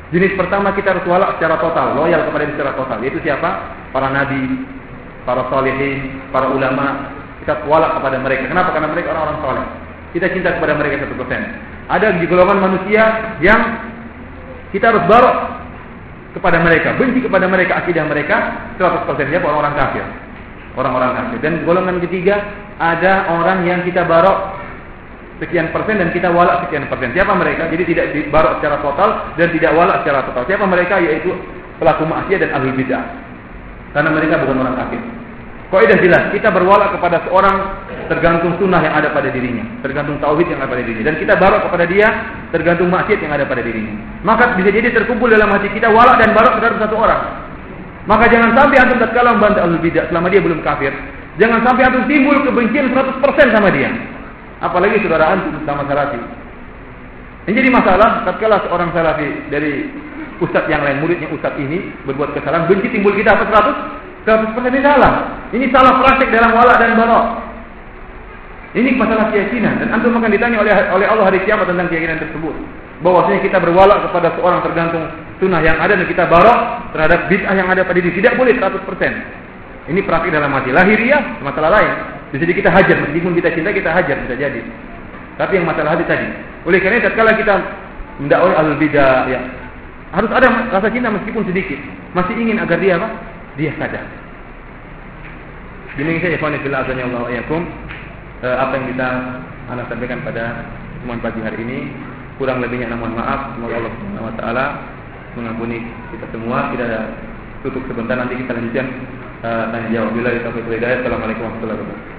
Speaker 1: Jenis pertama kita harus wala secara total, loyal kepada dia secara total. Yaitu siapa? Para nabi, para salihin, para ulama. Kita wala kepada mereka. Kenapa? Karena mereka orang-orang saleh. Kita cinta kepada mereka satu persen. Ada di golongan manusia yang kita harus barok kepada mereka, benci kepada mereka, akidah mereka seratus persen. Siapa? Orang-orang kafir. Orang-orang kafir. Dan golongan ketiga, ada orang yang kita barok sekian persen dan kita walak sekian persen. Siapa mereka? Jadi tidak dibarok secara total dan tidak walak secara total. Siapa mereka? Yaitu pelaku maksiat dan ahli bid'ah. Karena mereka bukan orang kafir. Kaidah jelas, kita berwalak kepada seorang tergantung sunnah yang ada pada dirinya, tergantung tauhid yang ada pada dirinya, dan kita barok kepada dia tergantung maksiat yang ada pada dirinya. Maka bisa jadi terkumpul dalam hati kita walak dan barok terhadap satu orang. Maka jangan sampai antum tatkala membantah ahli bid'ah selama dia belum kafir, jangan sampai antum timbul kebencian seratus persen sama dia. Apalagi saudara antum sama salafi. Yang jadi masalah tatkala seorang salafi dari ustaz yang lain, muridnya ustaz ini berbuat kesalahan, benci timbul kita apa seratus? seratus persen ini salah. Ini salah praktik dalam wala dan bara. Ini masalah keyakinan dan antum akan ditanya oleh oleh Allah hari kiamat tentang keyakinan tersebut. Bahwasanya kita berwala kepada seorang tergantung sunnah yang ada dan kita bara terhadap bid'ah yang ada pada diri. Tidak boleh seratus persen. Ini praktik dalam hati. Lahiriah masalah lain. Bisa jadi kita hajar, meskipun kita cinta kita hajar, bisa jadi. Tapi yang masalah hati tadi. Oleh karena itu tatkala kita mendakwai ahlul bidah, ya, harus ada rasa cinta meskipun sedikit. Masih ingin agar dia apa? Dia sadar. Demikian saja ikhwan fillah azza wa jalla. Apa yang kita anak sampaikan pada pertemuan pagi hari ini, kurang lebihnya mohon maaf. Semoga Allah Subhanahu wa taala mengampuni kita semua. Kita tutup sebentar, nanti kita lanjutkan uh, tanya jawab. Bila kita hidayah. Assalamualaikum warahmatullahi wabarakatuh.